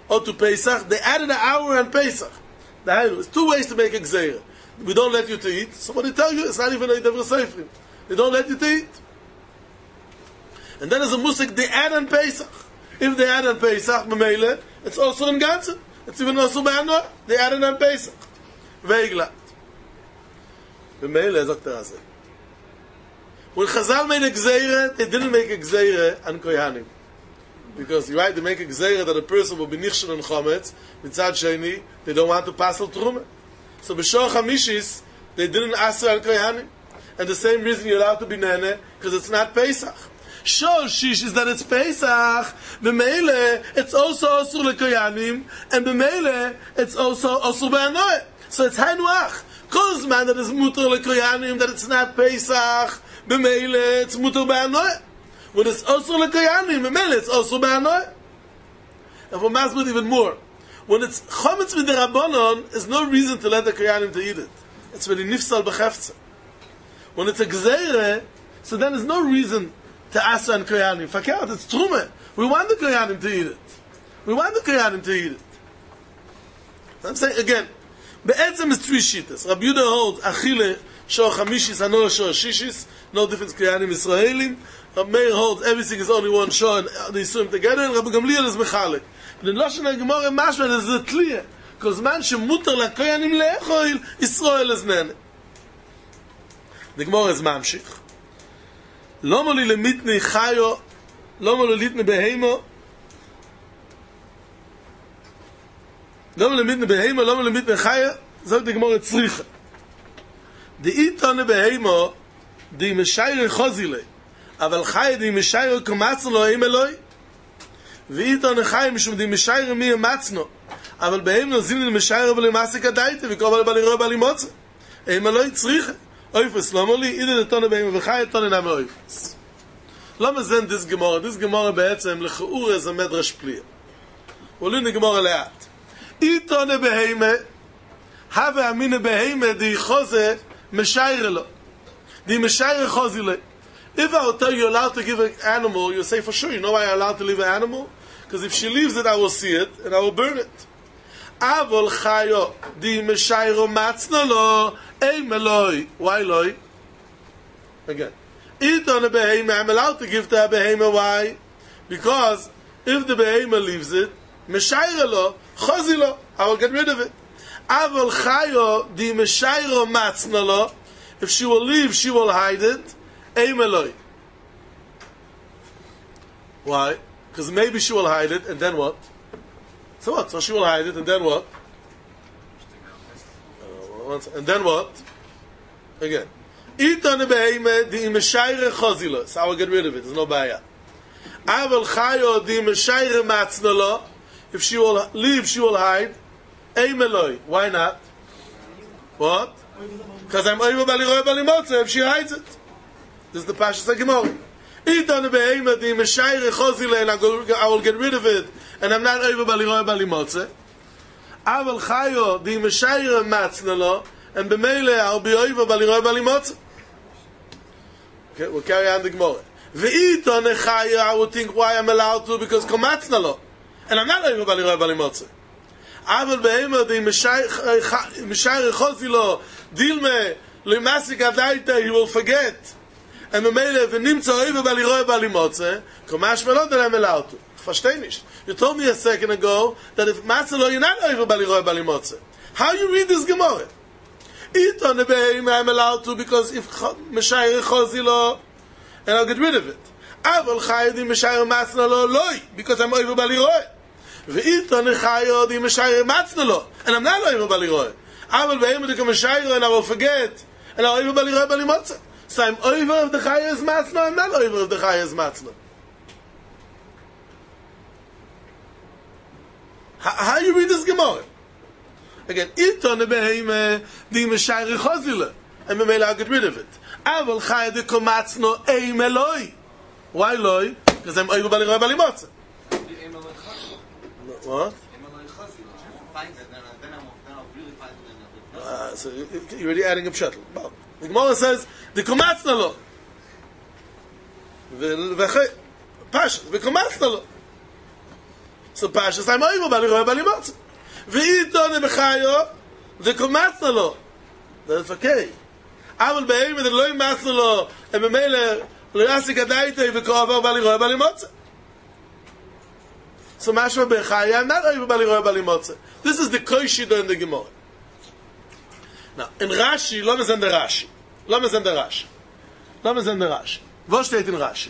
or to Pesach, they added an hour on Pesach. There's two ways to make a gzeira. We don't let you to eat. Somebody tell you it's not even a Devra Seifrim. They don't let you to eat. And then there's a musik, they add on Pesach. If they add on Pesach, Memele, it's also in Ganzen. It's even also Be'anor. They add it on Pesach. Veiglat. Memele, sagt er. When Chazal made a gzeira, they didn't make a gzeira on Koyanim. Because you're right, they make a gzeira that a person will be nichshel and chometz, mitzad sheni, they don't want to pass al truma. So b'shor chamishis, they didn't ask al koyanim. And the same reason you're allowed to be nene, because it's not Pesach. Shor shish is that it's Pesach, b'meile, it's also osur lekoyanim, and b'meile, it's also osur be'anoeh. So it's hanuach. Cause man that is muter lekoyanim, that it's not Pesach, b'meile, it's muter be'anoeh. When it's also lekoyanim, b'meile, it's also be'anoeh. And for masbid even more. When it's chometz mid'Rabbanon, there's no reason to let the koyanim to eat it. It's when nifsal b'cheftzah. When it's a gzeire, so then there's no reason to ask on koyanim. Fakert, it's truma. We want the koyanim to eat it. We want the koyanim to eat it. I'm saying again, be'etzem is three shittas. Rabbi Yehuda holds achile shor chamishis hanor shor shishis, no difference koyanim Israelim. Rabbi Meir holds everything is only one shor and they swim together. And Rabbi Gamliel is mechalik. But in Lashon HaGemara mashma this is clear because man shemutar lekoyanim le'echol Israel is nene. The Gemara is mamshich. Lomo li lemitni chayo, lomo li litni behemo, lomo li lemitni behemo, lomo li lemitni chayo. Sagt the Gemara tzricha. The itone behemo, di meshayre chozile, aval chayo di meshayre komatzno lo eim eloi. ואיתון החיים משום די משיירה מי המצנו אבל בהם נוזים לי משיירה ולמעסק הדייטה וקובל בלי רואה בלי מוצא הם לא יצריך אויפס לא אומר לי אידה לתונה בהם וחי תונה נמי אויפס לא מזן דיס גמורה בעצם לחאור איזה מדרש פליה ועולים נגמורה לאט איתונה בהם הווה אמינה בהם די חוזה משיירה לו די משיירה חוזי לי. If I will tell you you're allowed to give an animal, you'll say for sure, you know why I'm allowed to leave an animal? Because if she leaves it, I will see it, and I will burn it. Avol chayo, di meshayro matzno lo, eim eloi. Why loi? Again. Iton a behema, I'm allowed to give to a behema, why? Because if the behema leaves it, meshayro lo, chozi lo, I will get rid of it. Avol chayo, di meshayro matzno lo, if she will leave, she will hide it. Eim eloi. Why? Because maybe she will hide it, and then what? So what? So she will hide it, and then what? And then what? Again. Iton beheime di meshayre chozilo. So I will get rid of it. There's no baya. Aval chayo di meshayre matznolo. If she will leave, she will hide. Eim eloi. Why not? What? Because I'm over bali roe bali motze if she hides it. This is the Pashas HaGemara. Itan beheima di meshayre chozile, and I will get rid of it, and I'm not over bali roe bali motze. Aval chayo di meshayre matznolo, and b'meile I'll be over bali roe bali motze. Okay, we'll carry on the Gemara. Ve'itan chayo, I would think why I'm allowed to, because komatznolo, and I'm not over bali roe bali motze. Aval beheima di meshayre chozilo, dilme lemasik adaita, he will forget. And the mele if nimtza over bali roe bali motze, komash melot that I'm allowed to. Versteh nicht. You told me a second ago that if matzelo you're not over bali roe bali motze. How you read this Gemara? Iton beheim I'm allowed to because if meshayre chozilo, and I'll get rid of it. Aval chayo di meshayre matznalo loy because I'm over bali roe. Ve'iton chayo di meshayre matznalo and I'm not over bali roe. Aval beheim di meshayre and I will forget and I'll over bali roe bali motze. So I'm over of the Chayas Matzno, I'm not over of the Chayas Matzno. How you read this Gemara? Again, Iton beheime di meshayre chozile, and Memele I'll get rid of it. Aval Chaya di komatzno eim eloi. Why loi? Because I'm over bali roe bali motze. What? So you're already adding up shuttle. Well, the Gemara says the komatzna lo, the komatzna lo. So Pashas I'm over Baliroy Balimotze. V'itone b'chayo, the komatzna lo. That's okay. Aval be'eime that lo yimatzna lo, and b'meile lo yasik adaitei v'kover Baliroy Balimotze. So mashma b'chayo, I'm not over Baliroy Balimotze. This is the koishido in the Gemara. Now, in Rashi, lo mezend the Rashi. Lo mezend the Rashi. Lo mezend the Rashi. Wo steht in Rashi?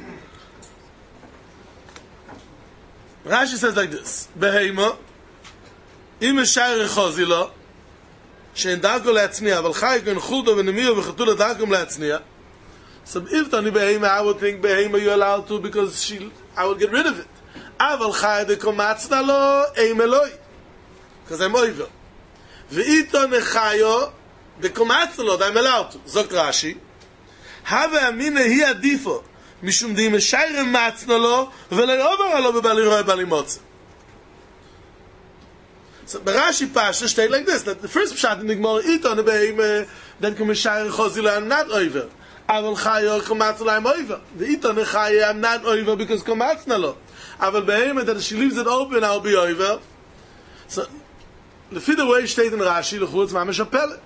Rashi says like this: Beheima, im shayre chazila, shein darko le'atzniya, aval chayik and chuldo v'nemiyo v'chatula darkom le'atzniya. So if tani beheima, I would think beheima you're allowed to because I would get rid of it. Aval chayik de komatzna lo, eim eloi, because I'm over. V'ito nechayo, de komatzna lo, I'm allowed to. Zok Rashi, have amina hi adifo, משום די משיירה מצנה לו ולא יעבור לו בבלירוי בלימוצה. So Barashi Pasha state like this, that the first pshat in the Gemara ito ne beim that come shayre chozila I'm not over. Aval chayo komatzna I'm over. The ito ne chayo I'm not over because komatzna lo. Aval beim that she leaves it open I'll be over. So the fifth way state in Rashi the chutz mamish apel.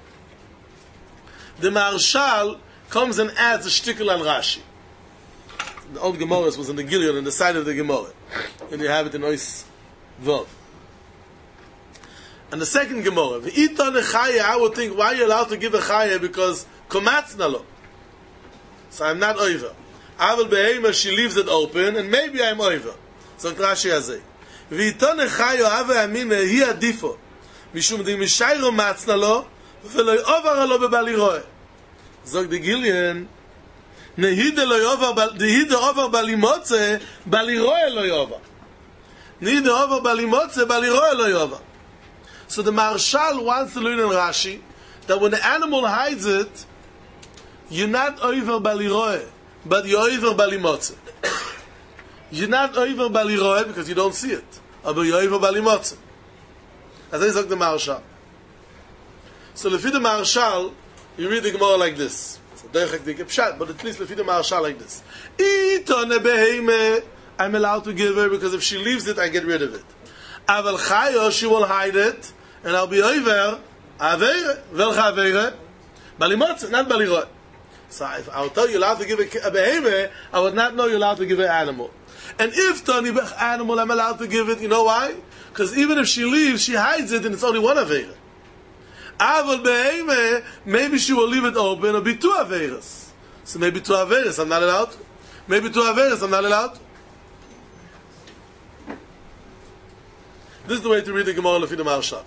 The Marshal comes and adds a shtickle on Rashi. The old Gemara was in the Gilead on the side of the Gemara, and you have it in Ois Vov. And the second Gemara, v'ito nechaya, I would think, why are you allowed to give a chaya? Because komatzna lo. So I'm not over. Aval beheima, she leaves it open, and maybe I'm over. So Rashi hazeh. V'ito nechaya, ave amina, hi adifo. Mishum di mishayro matzna lo, v'lo yovar lo bebaliroe. Zog the Gilead, Nehide lo yovar, nehide over balimotze, baliroe lo yovar. Nehide over balimotze, baliroe lo yovar. So the Marshal wants to learn in Rashi that when the animal hides it, you're not over baliroe, but you're over balimotze. You're not over baliroe because you don't see it, but you're over balimotze. As I said the Marshal. So if the Marshal, you read the Gemara like this. But at least the Marshal like this. I'm allowed to give her because if she leaves it, I get rid of it. Aval chayo, she will hide it, and I'll be over. Aveire, velcha aveire, balimotze, not baliroe. So if I would tell you allowed to give a beheme, I would not know you're allowed to give an animal. And if Tony animal, I'm allowed to give it. You know why? Because even if she leaves, she hides it, and it's only one aveire. Aval beheime, maybe she will leave it open, it'll be two averes. So maybe two averes, I'm not allowed to. Maybe two averes, I'm not allowed to. This is the way to read the Gemara Lefi the Marshal.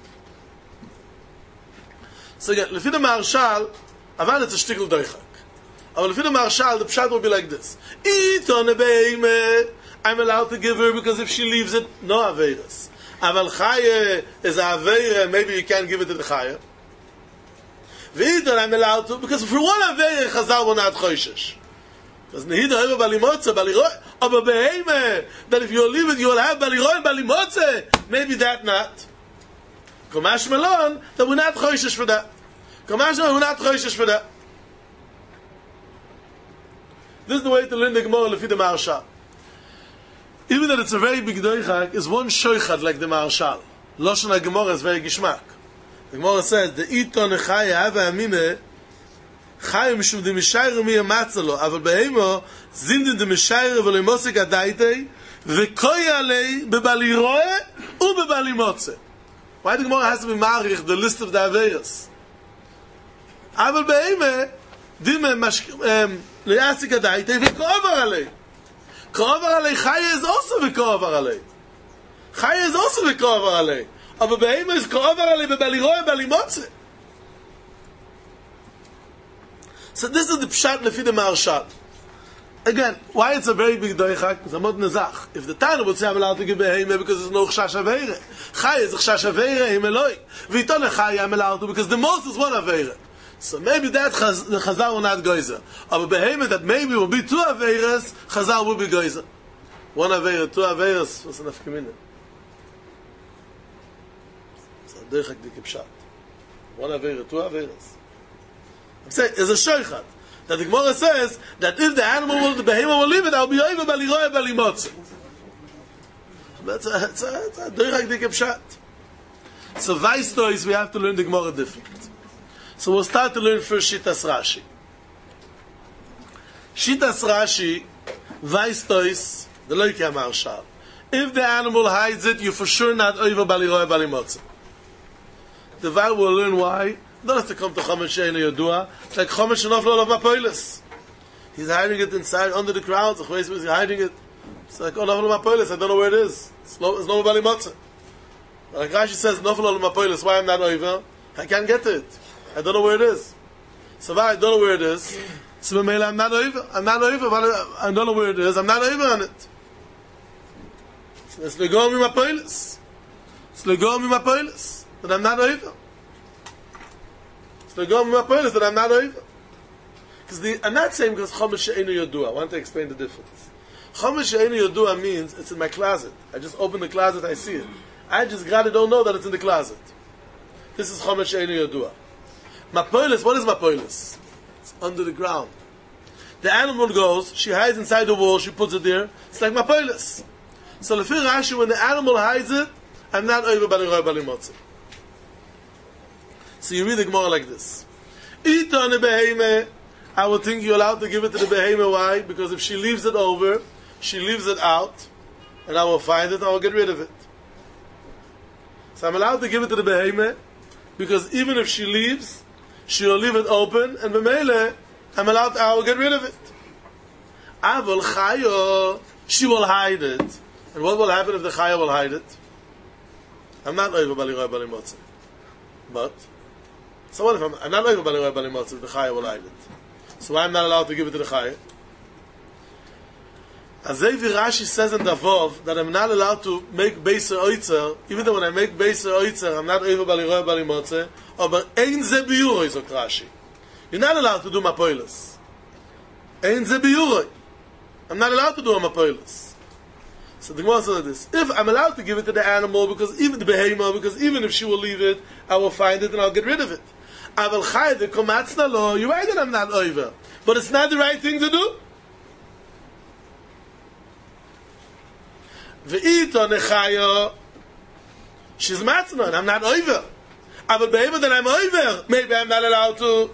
So again, Lefi the Marshal, Aval it's a shtickle doichak. But Lefi the Marshal, the pshat will be like this. Itone beheime, I'm allowed to give her because if she leaves it, no averes. Aval chaye is a avere, maybe you can't give it to the chaye. V'idon I'm allowed to, because for one avere, Chazal will not choishesh. Because nehida over balimotze, baliroe, aber beheime, that if you leave it, you will have baliroe and balimotze, maybe that not. Komash melon, that we're not choishesh for that. Komash melon, we're not choishesh for that. This is the way to learn the Gemara Lefi the Marshal. Even that it's a very big doichak, is one shoichad like the Marshal. Loshen HaGemara is very gishmak. The Gemara says, the ito nechaya hava amine, chaya mishum de mishayre miya matzalo, aval beheimo, zindin de mishayre v'le mosik adaitei, v'koya alei bebaliroe u bebalimotze. Why the Gemara has to be marich, the list of the averas? Aval beheime, dime le'asik adaitei, v'kover alei. Kover alei, chaya is also v'kover alei. Chaya is also v'kover alei. Aber beheime is kover alei bebaliroe balimotze. So this is the pshat lefi the Marshal. Again, why it's a very big doichak? Because I'm not nezach. If the Tana would say I'm allowed to give beheime because there's no chashash aveire. Chaya is a chashash aveire, him eloi. V'itone chaya I'm allowed to because the most is one aveire. So maybe that the Chazal will not goizer. Aber beheime that maybe will be two aveires, Chazal will be goizer. One aveire, two aveires, what's enough community? Derech the Kipshat. One aveira, two averas. I'm saying, there's a shoichat. That the Gemara says, that if the animal will, the behemoth will leave it, I'll be over baliroe balimotze. It's a Doirach Dik Pshat. So Weistois, we have to learn the Gemara different. So we'll start to learn first Shitas Rashi. Shitas Rashi, Weistois, the Loike Marshal. If the animal hides it, you're for sure not over Baliroi Balimotze. The Var will learn why. You don't have to come to Chomesh She'eino Yodua. It's like Chomesh Shenoflo of Mapoilis. He's hiding it inside, under the crowds. He's hiding it. It's like, oh, Noflo Mapoilis, I don't know where it is. It's no Balimotze. Like Rashi says, Noflo Mapoilis, why I'm not over? I can't get to it. I don't know where it is. So I don't know where it is. So I'm not over. I'm not over, but I don't know where it is. I'm not over on it. It's Legom Mapoilis. It's Legom Mapoilis. That I'm not over. It's Legom Mapoilis that I'm not over. Because I'm not saying because Chomesh She'eino Yodua. I want to explain the difference. Chomesh She'eino Yodua means it's in my closet. I just open the closet, I see it. I just gotta don't know that it's in the closet. This is Chomesh She'eino Yodua. Mapoilis, what is Mapoilis? It's under the ground. The animal goes, she hides inside the wall, she puts it there. It's like Mapoilis. So Lefi Rashi, when the animal hides it, I'm not over Baliroi Balimotze. So you read the Gemara like this. Ita ne beheime, I would think you're allowed to give it to the beheime. Why? Because if she leaves it over, she leaves it out, and I will find it, I will get rid of it. So I'm allowed to give it to the beheime, because even if she leaves, she will leave it open, and b'meile, I will get rid of it. Avol chayo, she will hide it. And what will happen if the chaya will hide it? I'm not over Baliroi Balimotze. But, so what if I'm not over Baliroi Balimotze if the chaya will hide it? So why I'm not allowed to give it to the chaya? Azevi Rashi says in Davov that I'm not allowed to make Beiser Oitzer, even though when I make Beiser Oitzer, I'm not over Baliroi Balimotze, but Ein Ze Biyuroi, so Rashi. You're not allowed to do Mapoilis. Ein Ze Biyuroi. I'm not allowed to do a Mapoilis. So the Gemara says this: if I'm allowed to give it to the animal, because even the behemoth, because even if she will leave it, I will find it and I'll get rid of it. Aval Chai the Komatzna Lo, you're right that I'm not over, but it's not the right thing to do. Ve'ito Nechayo, she's Matzna and I'm not over. Aval behemoth that I'm over, maybe I'm not allowed to.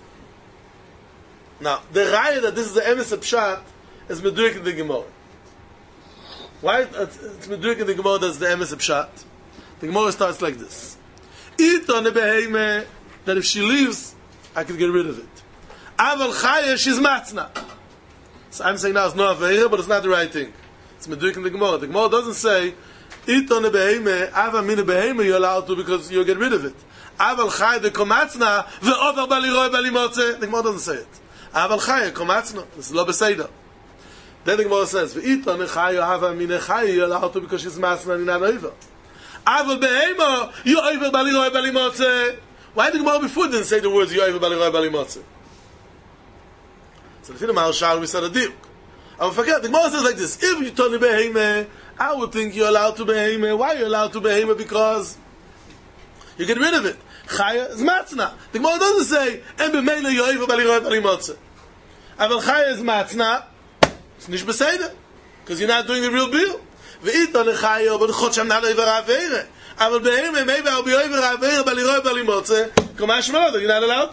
Now the Raya that this is the emes pshat is meduik in the Gemara. Why it's meduik in the Gemara that's the emes pshat? The Gemara starts like this: Ito nebeheime, that if she leaves, I could get rid of it. Aval chaya, she's matzna. So I'm saying now it's no aveira, but it's not the right thing. It's meduik in the Gemara. The Gemara doesn't say Ito nebeheime, ava min nebeheime you're allowed to because you'll get rid of it. Aval chaya the komatzna ve'over baliroi balimotze. The Gemara doesn't say it. Aval chaya komatzna. This is lo beseder. Then the Gemara says, "V'ita nechayu hava min nechayu you're allowed to because she's masna and not over." Aval behema you over baliroi balimotze. Why the Gemara before didn't say the words you over baliroi balimotze? So the film Marshal we said a deal. I will forget. The Gemara says like this: if you turn the behema, I would think you're allowed to behema. Why are you allowed to behema? Because you get rid of it. Chaya is matzna. The Gemara doesn't say and b'meila you over baliroi balimotze. Aval chaya is matzna. It's nicht beseder, because you're not doing the real deal. Ve'ita nechayo, but chotsh I'm not over aveire. Aval beheme, maybe I'll be over aveire, baliroi balimotze. Komash malad, you're not allowed.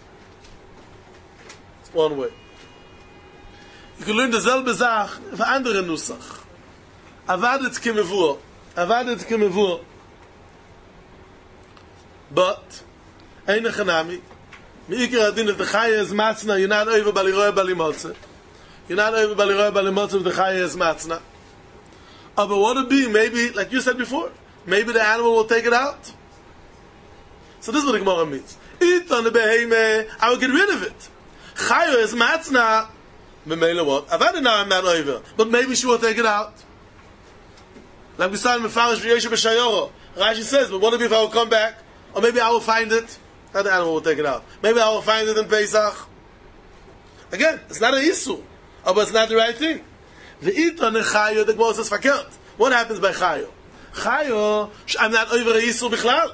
It's one way. You can learn the selbe Zach for andere Nusach. Avadet kemevur. Avadet kemevur. But, eine chanami, me'ikir adin if the chaya is matzna, you're not over baliroi balimotze. You're not over baliroi balimotze if the chaya is matzna. But what would be, maybe, like you said before, maybe the animal will take it out. So this is what the Gemara means. Eat on the beheime, I will get rid of it. Chaya is matzna, b'meila what? Avada now I'm not over, but maybe she will take it out. Like we saw in Mefarish v'yeshe b'shayoro. Rashi says, but what if I will come back, or maybe I will find it, not the animal will take it out. Maybe I will find it in Pesach. Again, it's not an issue. Oh, but it's not the right thing. The ita nechayo, the Gemara says fakert. What happens by chayo? Chayo, I'm not over a yisur bichlal.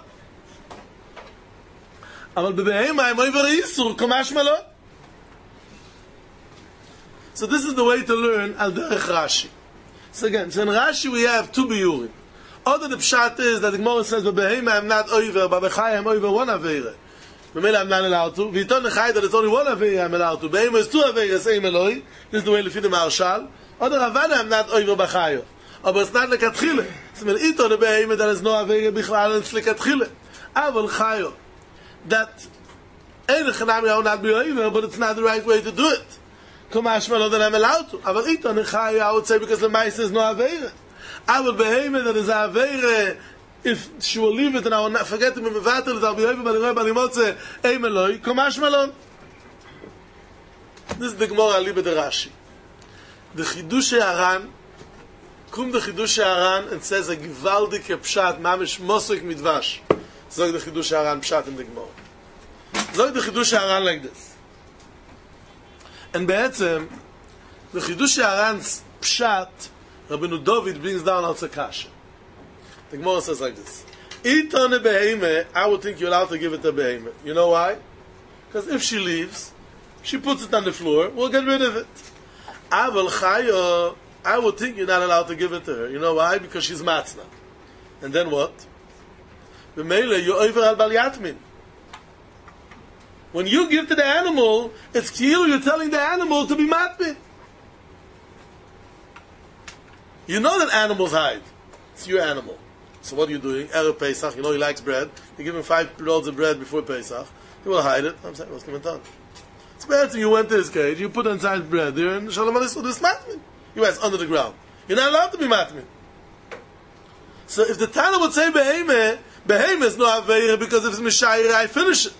Amal bebehema, I'm over a yisur, komash malo. So this is the way to learn al derech Rashi. So again, so in Rashi we have two biurim. Other the pshat is that the Gemara says, "Behema I'm not over, but Bechai I'm over one avera." B'meila I'm not allowed to. V'yiton nechai that it's only one avera I'm allowed to. Behema is two avera, same Eloi. This is the way Lefi the Marshal. Other Ravana I'm not over Bechai. But it's not lekatchile. So when ito the Behema that is no avera bichlal and it's lekatchile. Aval Chayo. That ain't a chanami I will not be over, but it's not the right way to do it. Kumash Malo that I'm allowed to. Aval ito nechai I would say because the Maisa is no avera. I will behave that is a very if she will leave it and I will not forget to be mevatel, I'll be over by the Rebbe Alimotze, Eimeloi, Komash Malon. This is the Gemara Aliba de Rashi. The Chidush Aran, come the Chidush Aran and says a Givaldik Pshat, Mamish Mosik Midvash. Zog the Chidush Aran Pshat in the Gemara. Zog the Chidush Aran like this. And Be'etzem, the Chidush Aran's Pshat, Rabbeinu David brings down also kasha. The Gemara says like this: Iton a beheme, I would think you're allowed to give it a beheme. You know why? Because if she leaves, she puts it on the floor, we'll get rid of it. Aval chayo, I would think you're not allowed to give it to her. You know why? Because she's matzna. And then what? B'meile, you're over al bal yatmin. When you give to the animal, it's clear you're telling the animal to be matmin. You know that animals hide. It's your animal. So what are you doing? Erev Pesach, you know he likes bread. You give him 5 loaves of bread before Pesach. He will hide it. I'm saying, what's going on? It's bad. So you went to his cage, you put inside bread there, and Shalom Aleichem, this matmin. You guys under the ground. You're not allowed to be matmin. So if the Tana would say beheme is no aveira because if it's mishayir, I finish it.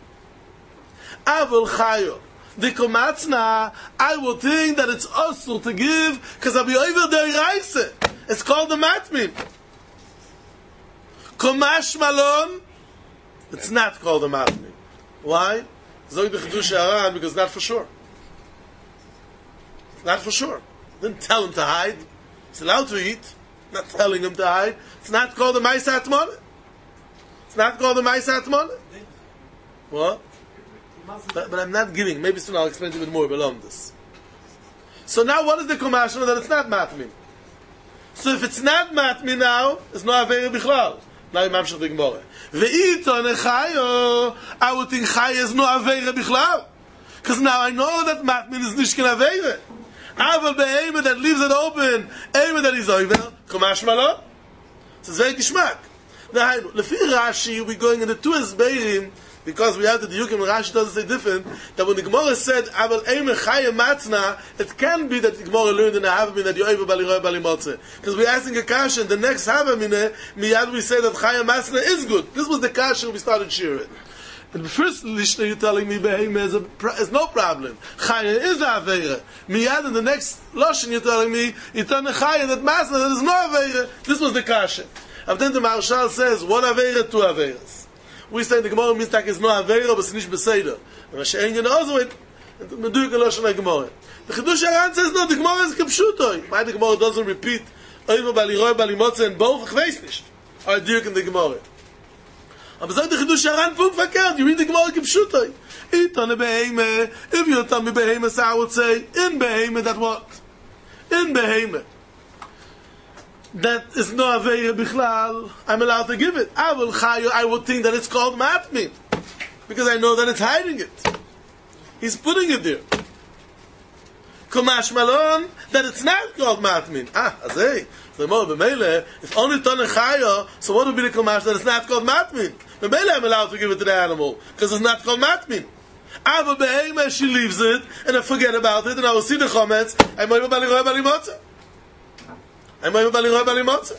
Avol chayo. The komatzna, I will think that it's also to give because I'll be over the reise. It's called the matmin. Komash malon, it's not called the matmin. Why? Zog the chidush aran because not for sure. Not for sure. Didn't tell him to hide. He's allowed to eat. Not telling him to hide. It's not called the ma'aseh atmona. It's not called the ma'aseh atmona. What? But I'm not giving. Maybe soon I'll explain to you a bit more below this. So now what is the komashna that it's not matmin? So if it's not matmin now, it's no avera bichlal. Now you mamshach the Gemara. Ve'iton echayo, I would think chaya is no avera bichlal. Because now I know that matmin is nishkin avera. Aval be'ema that leaves it open, ema that is over, komash malo. So it's very gishmak. Now, lefi Rashi, we're going into two esbeirim, because we have the Diyukim, Rashi doesn't say different, that when the Gemara said, Aval Eime Chaya Matzna, it can be that the Gemara learned in the Havamina that you're over Bali Roy Bali Motze. Because we're asking a kasha, and the next Havamina, miyad we say that Chaya Matzna is good. This was the kasha we started sharing. And the first Lishna you're telling me, Beheime is no problem. Chaya is Aveira. Miyad in the next Lashon you're telling me, Yitan Chaya, that Matzna, that is no Aveira. This was the kasha. And then the Marshal says, one Aveira, two Aveiras. We say the Gemara means that it's no Aveira, but it's not Beseder. And Rashein Gen Ozoit, and the Meduik and Lashon HaGemara. The Chidush Aran says, no, the Gemara is Kepshutoi. Why the Gemara doesn't repeat Oiva Bali Roy Bali Motze and both, ich weiß nicht. Or Dirk in the Gemara. Aber sagt the Chidush Aran, pum verkehrt, you read the Gemara Kepshutoi. Itane Beheime, if you tell me Beheime, so I would say, in Beheime, that what? In Beheime. That is no Aveira Bichlal, I'm allowed to give it. I would think that it's called Matmin. Because I know that it's hiding it. He's putting it there. Komash Malon, that it's not called Matmin. Azay. So B'meile, if only Ton Chayo, so what would be the Komash that it's not called Matmin? B'meile I'm allowed to give it to the animal, because it's not called Matmin. Ava Beheime, she leaves it, and I forget about it, and I will see the Chometz, I'm over Bali Roy Bali Motze. I'm over Bali Roy Bali Motze.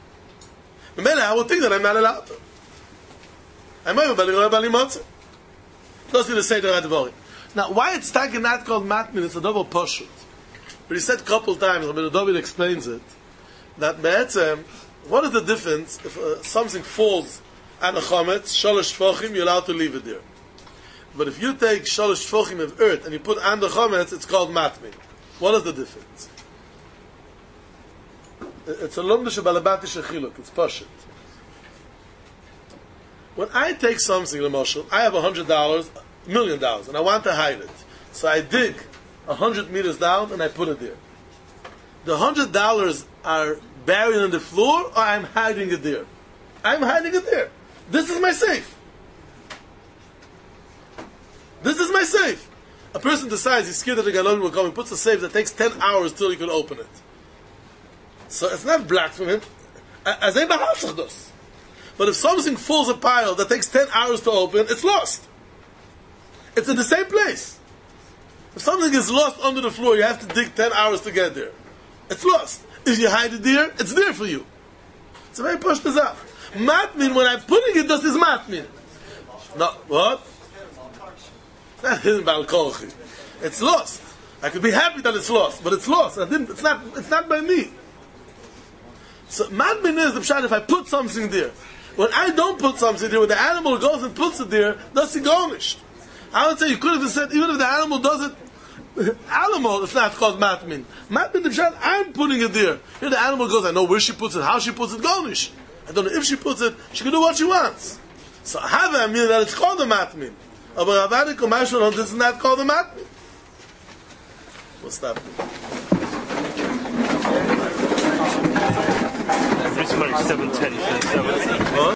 I would think that I'm not allowed to. I'm over Bali Roy Bali Motze. Don't see the Seder HaDvarim. Now, why it's not called Matmin, it's a double poshut. But he said a couple times, Rabbi David explains it, that Be'etzem, what is the difference if something falls on a chometz, sholosh shfochim, you're allowed to leave it there. But if you take sholosh shfochim of earth and you put on the chometz, it's called Matmin. What is the difference? It's a lumdish balabatish achiluk. It's poshut. When I take something, L'moshel, I have $100, $1 million, and I want to hide it. So I dig 100 meters down and I put it there. the $100 are buried on the floor, or I'm hiding it there? I'm hiding it there. This is my safe. This is my safe. A person decides he's scared that the Galonim will come and puts a safe that takes 10 hours till he can open it. So it's not black from him. As ein behaltzach dos. But if something falls a pile that takes 10 hours to open, it's lost. It's in the same place. If something is lost under the floor, you have to dig 10 hours to get there. It's lost. If you hide it there, it's there for you. It's a very pushed up. Matmin, when I'm putting it, this is matmin. No, what? It's not hidden by Al-Kolchi. It's lost. I could be happy that it's lost, but it's lost. It's not by me. So matmin is the pshat if I put something there. When I don't put something there, when the animal goes and puts it there, that's garnished. I would say you could have said, even if the animal does it, animal, it's not called matmin. Matmin, the pshat, I'm putting it there. Here the animal goes, I know where she puts it, how she puts it, garnish. I don't know if she puts it, she can do what she wants. So have I mean that it's called a matmin. But Ravadik or Mashon, this is not called a matmin. We'll stop. It's like 7:10.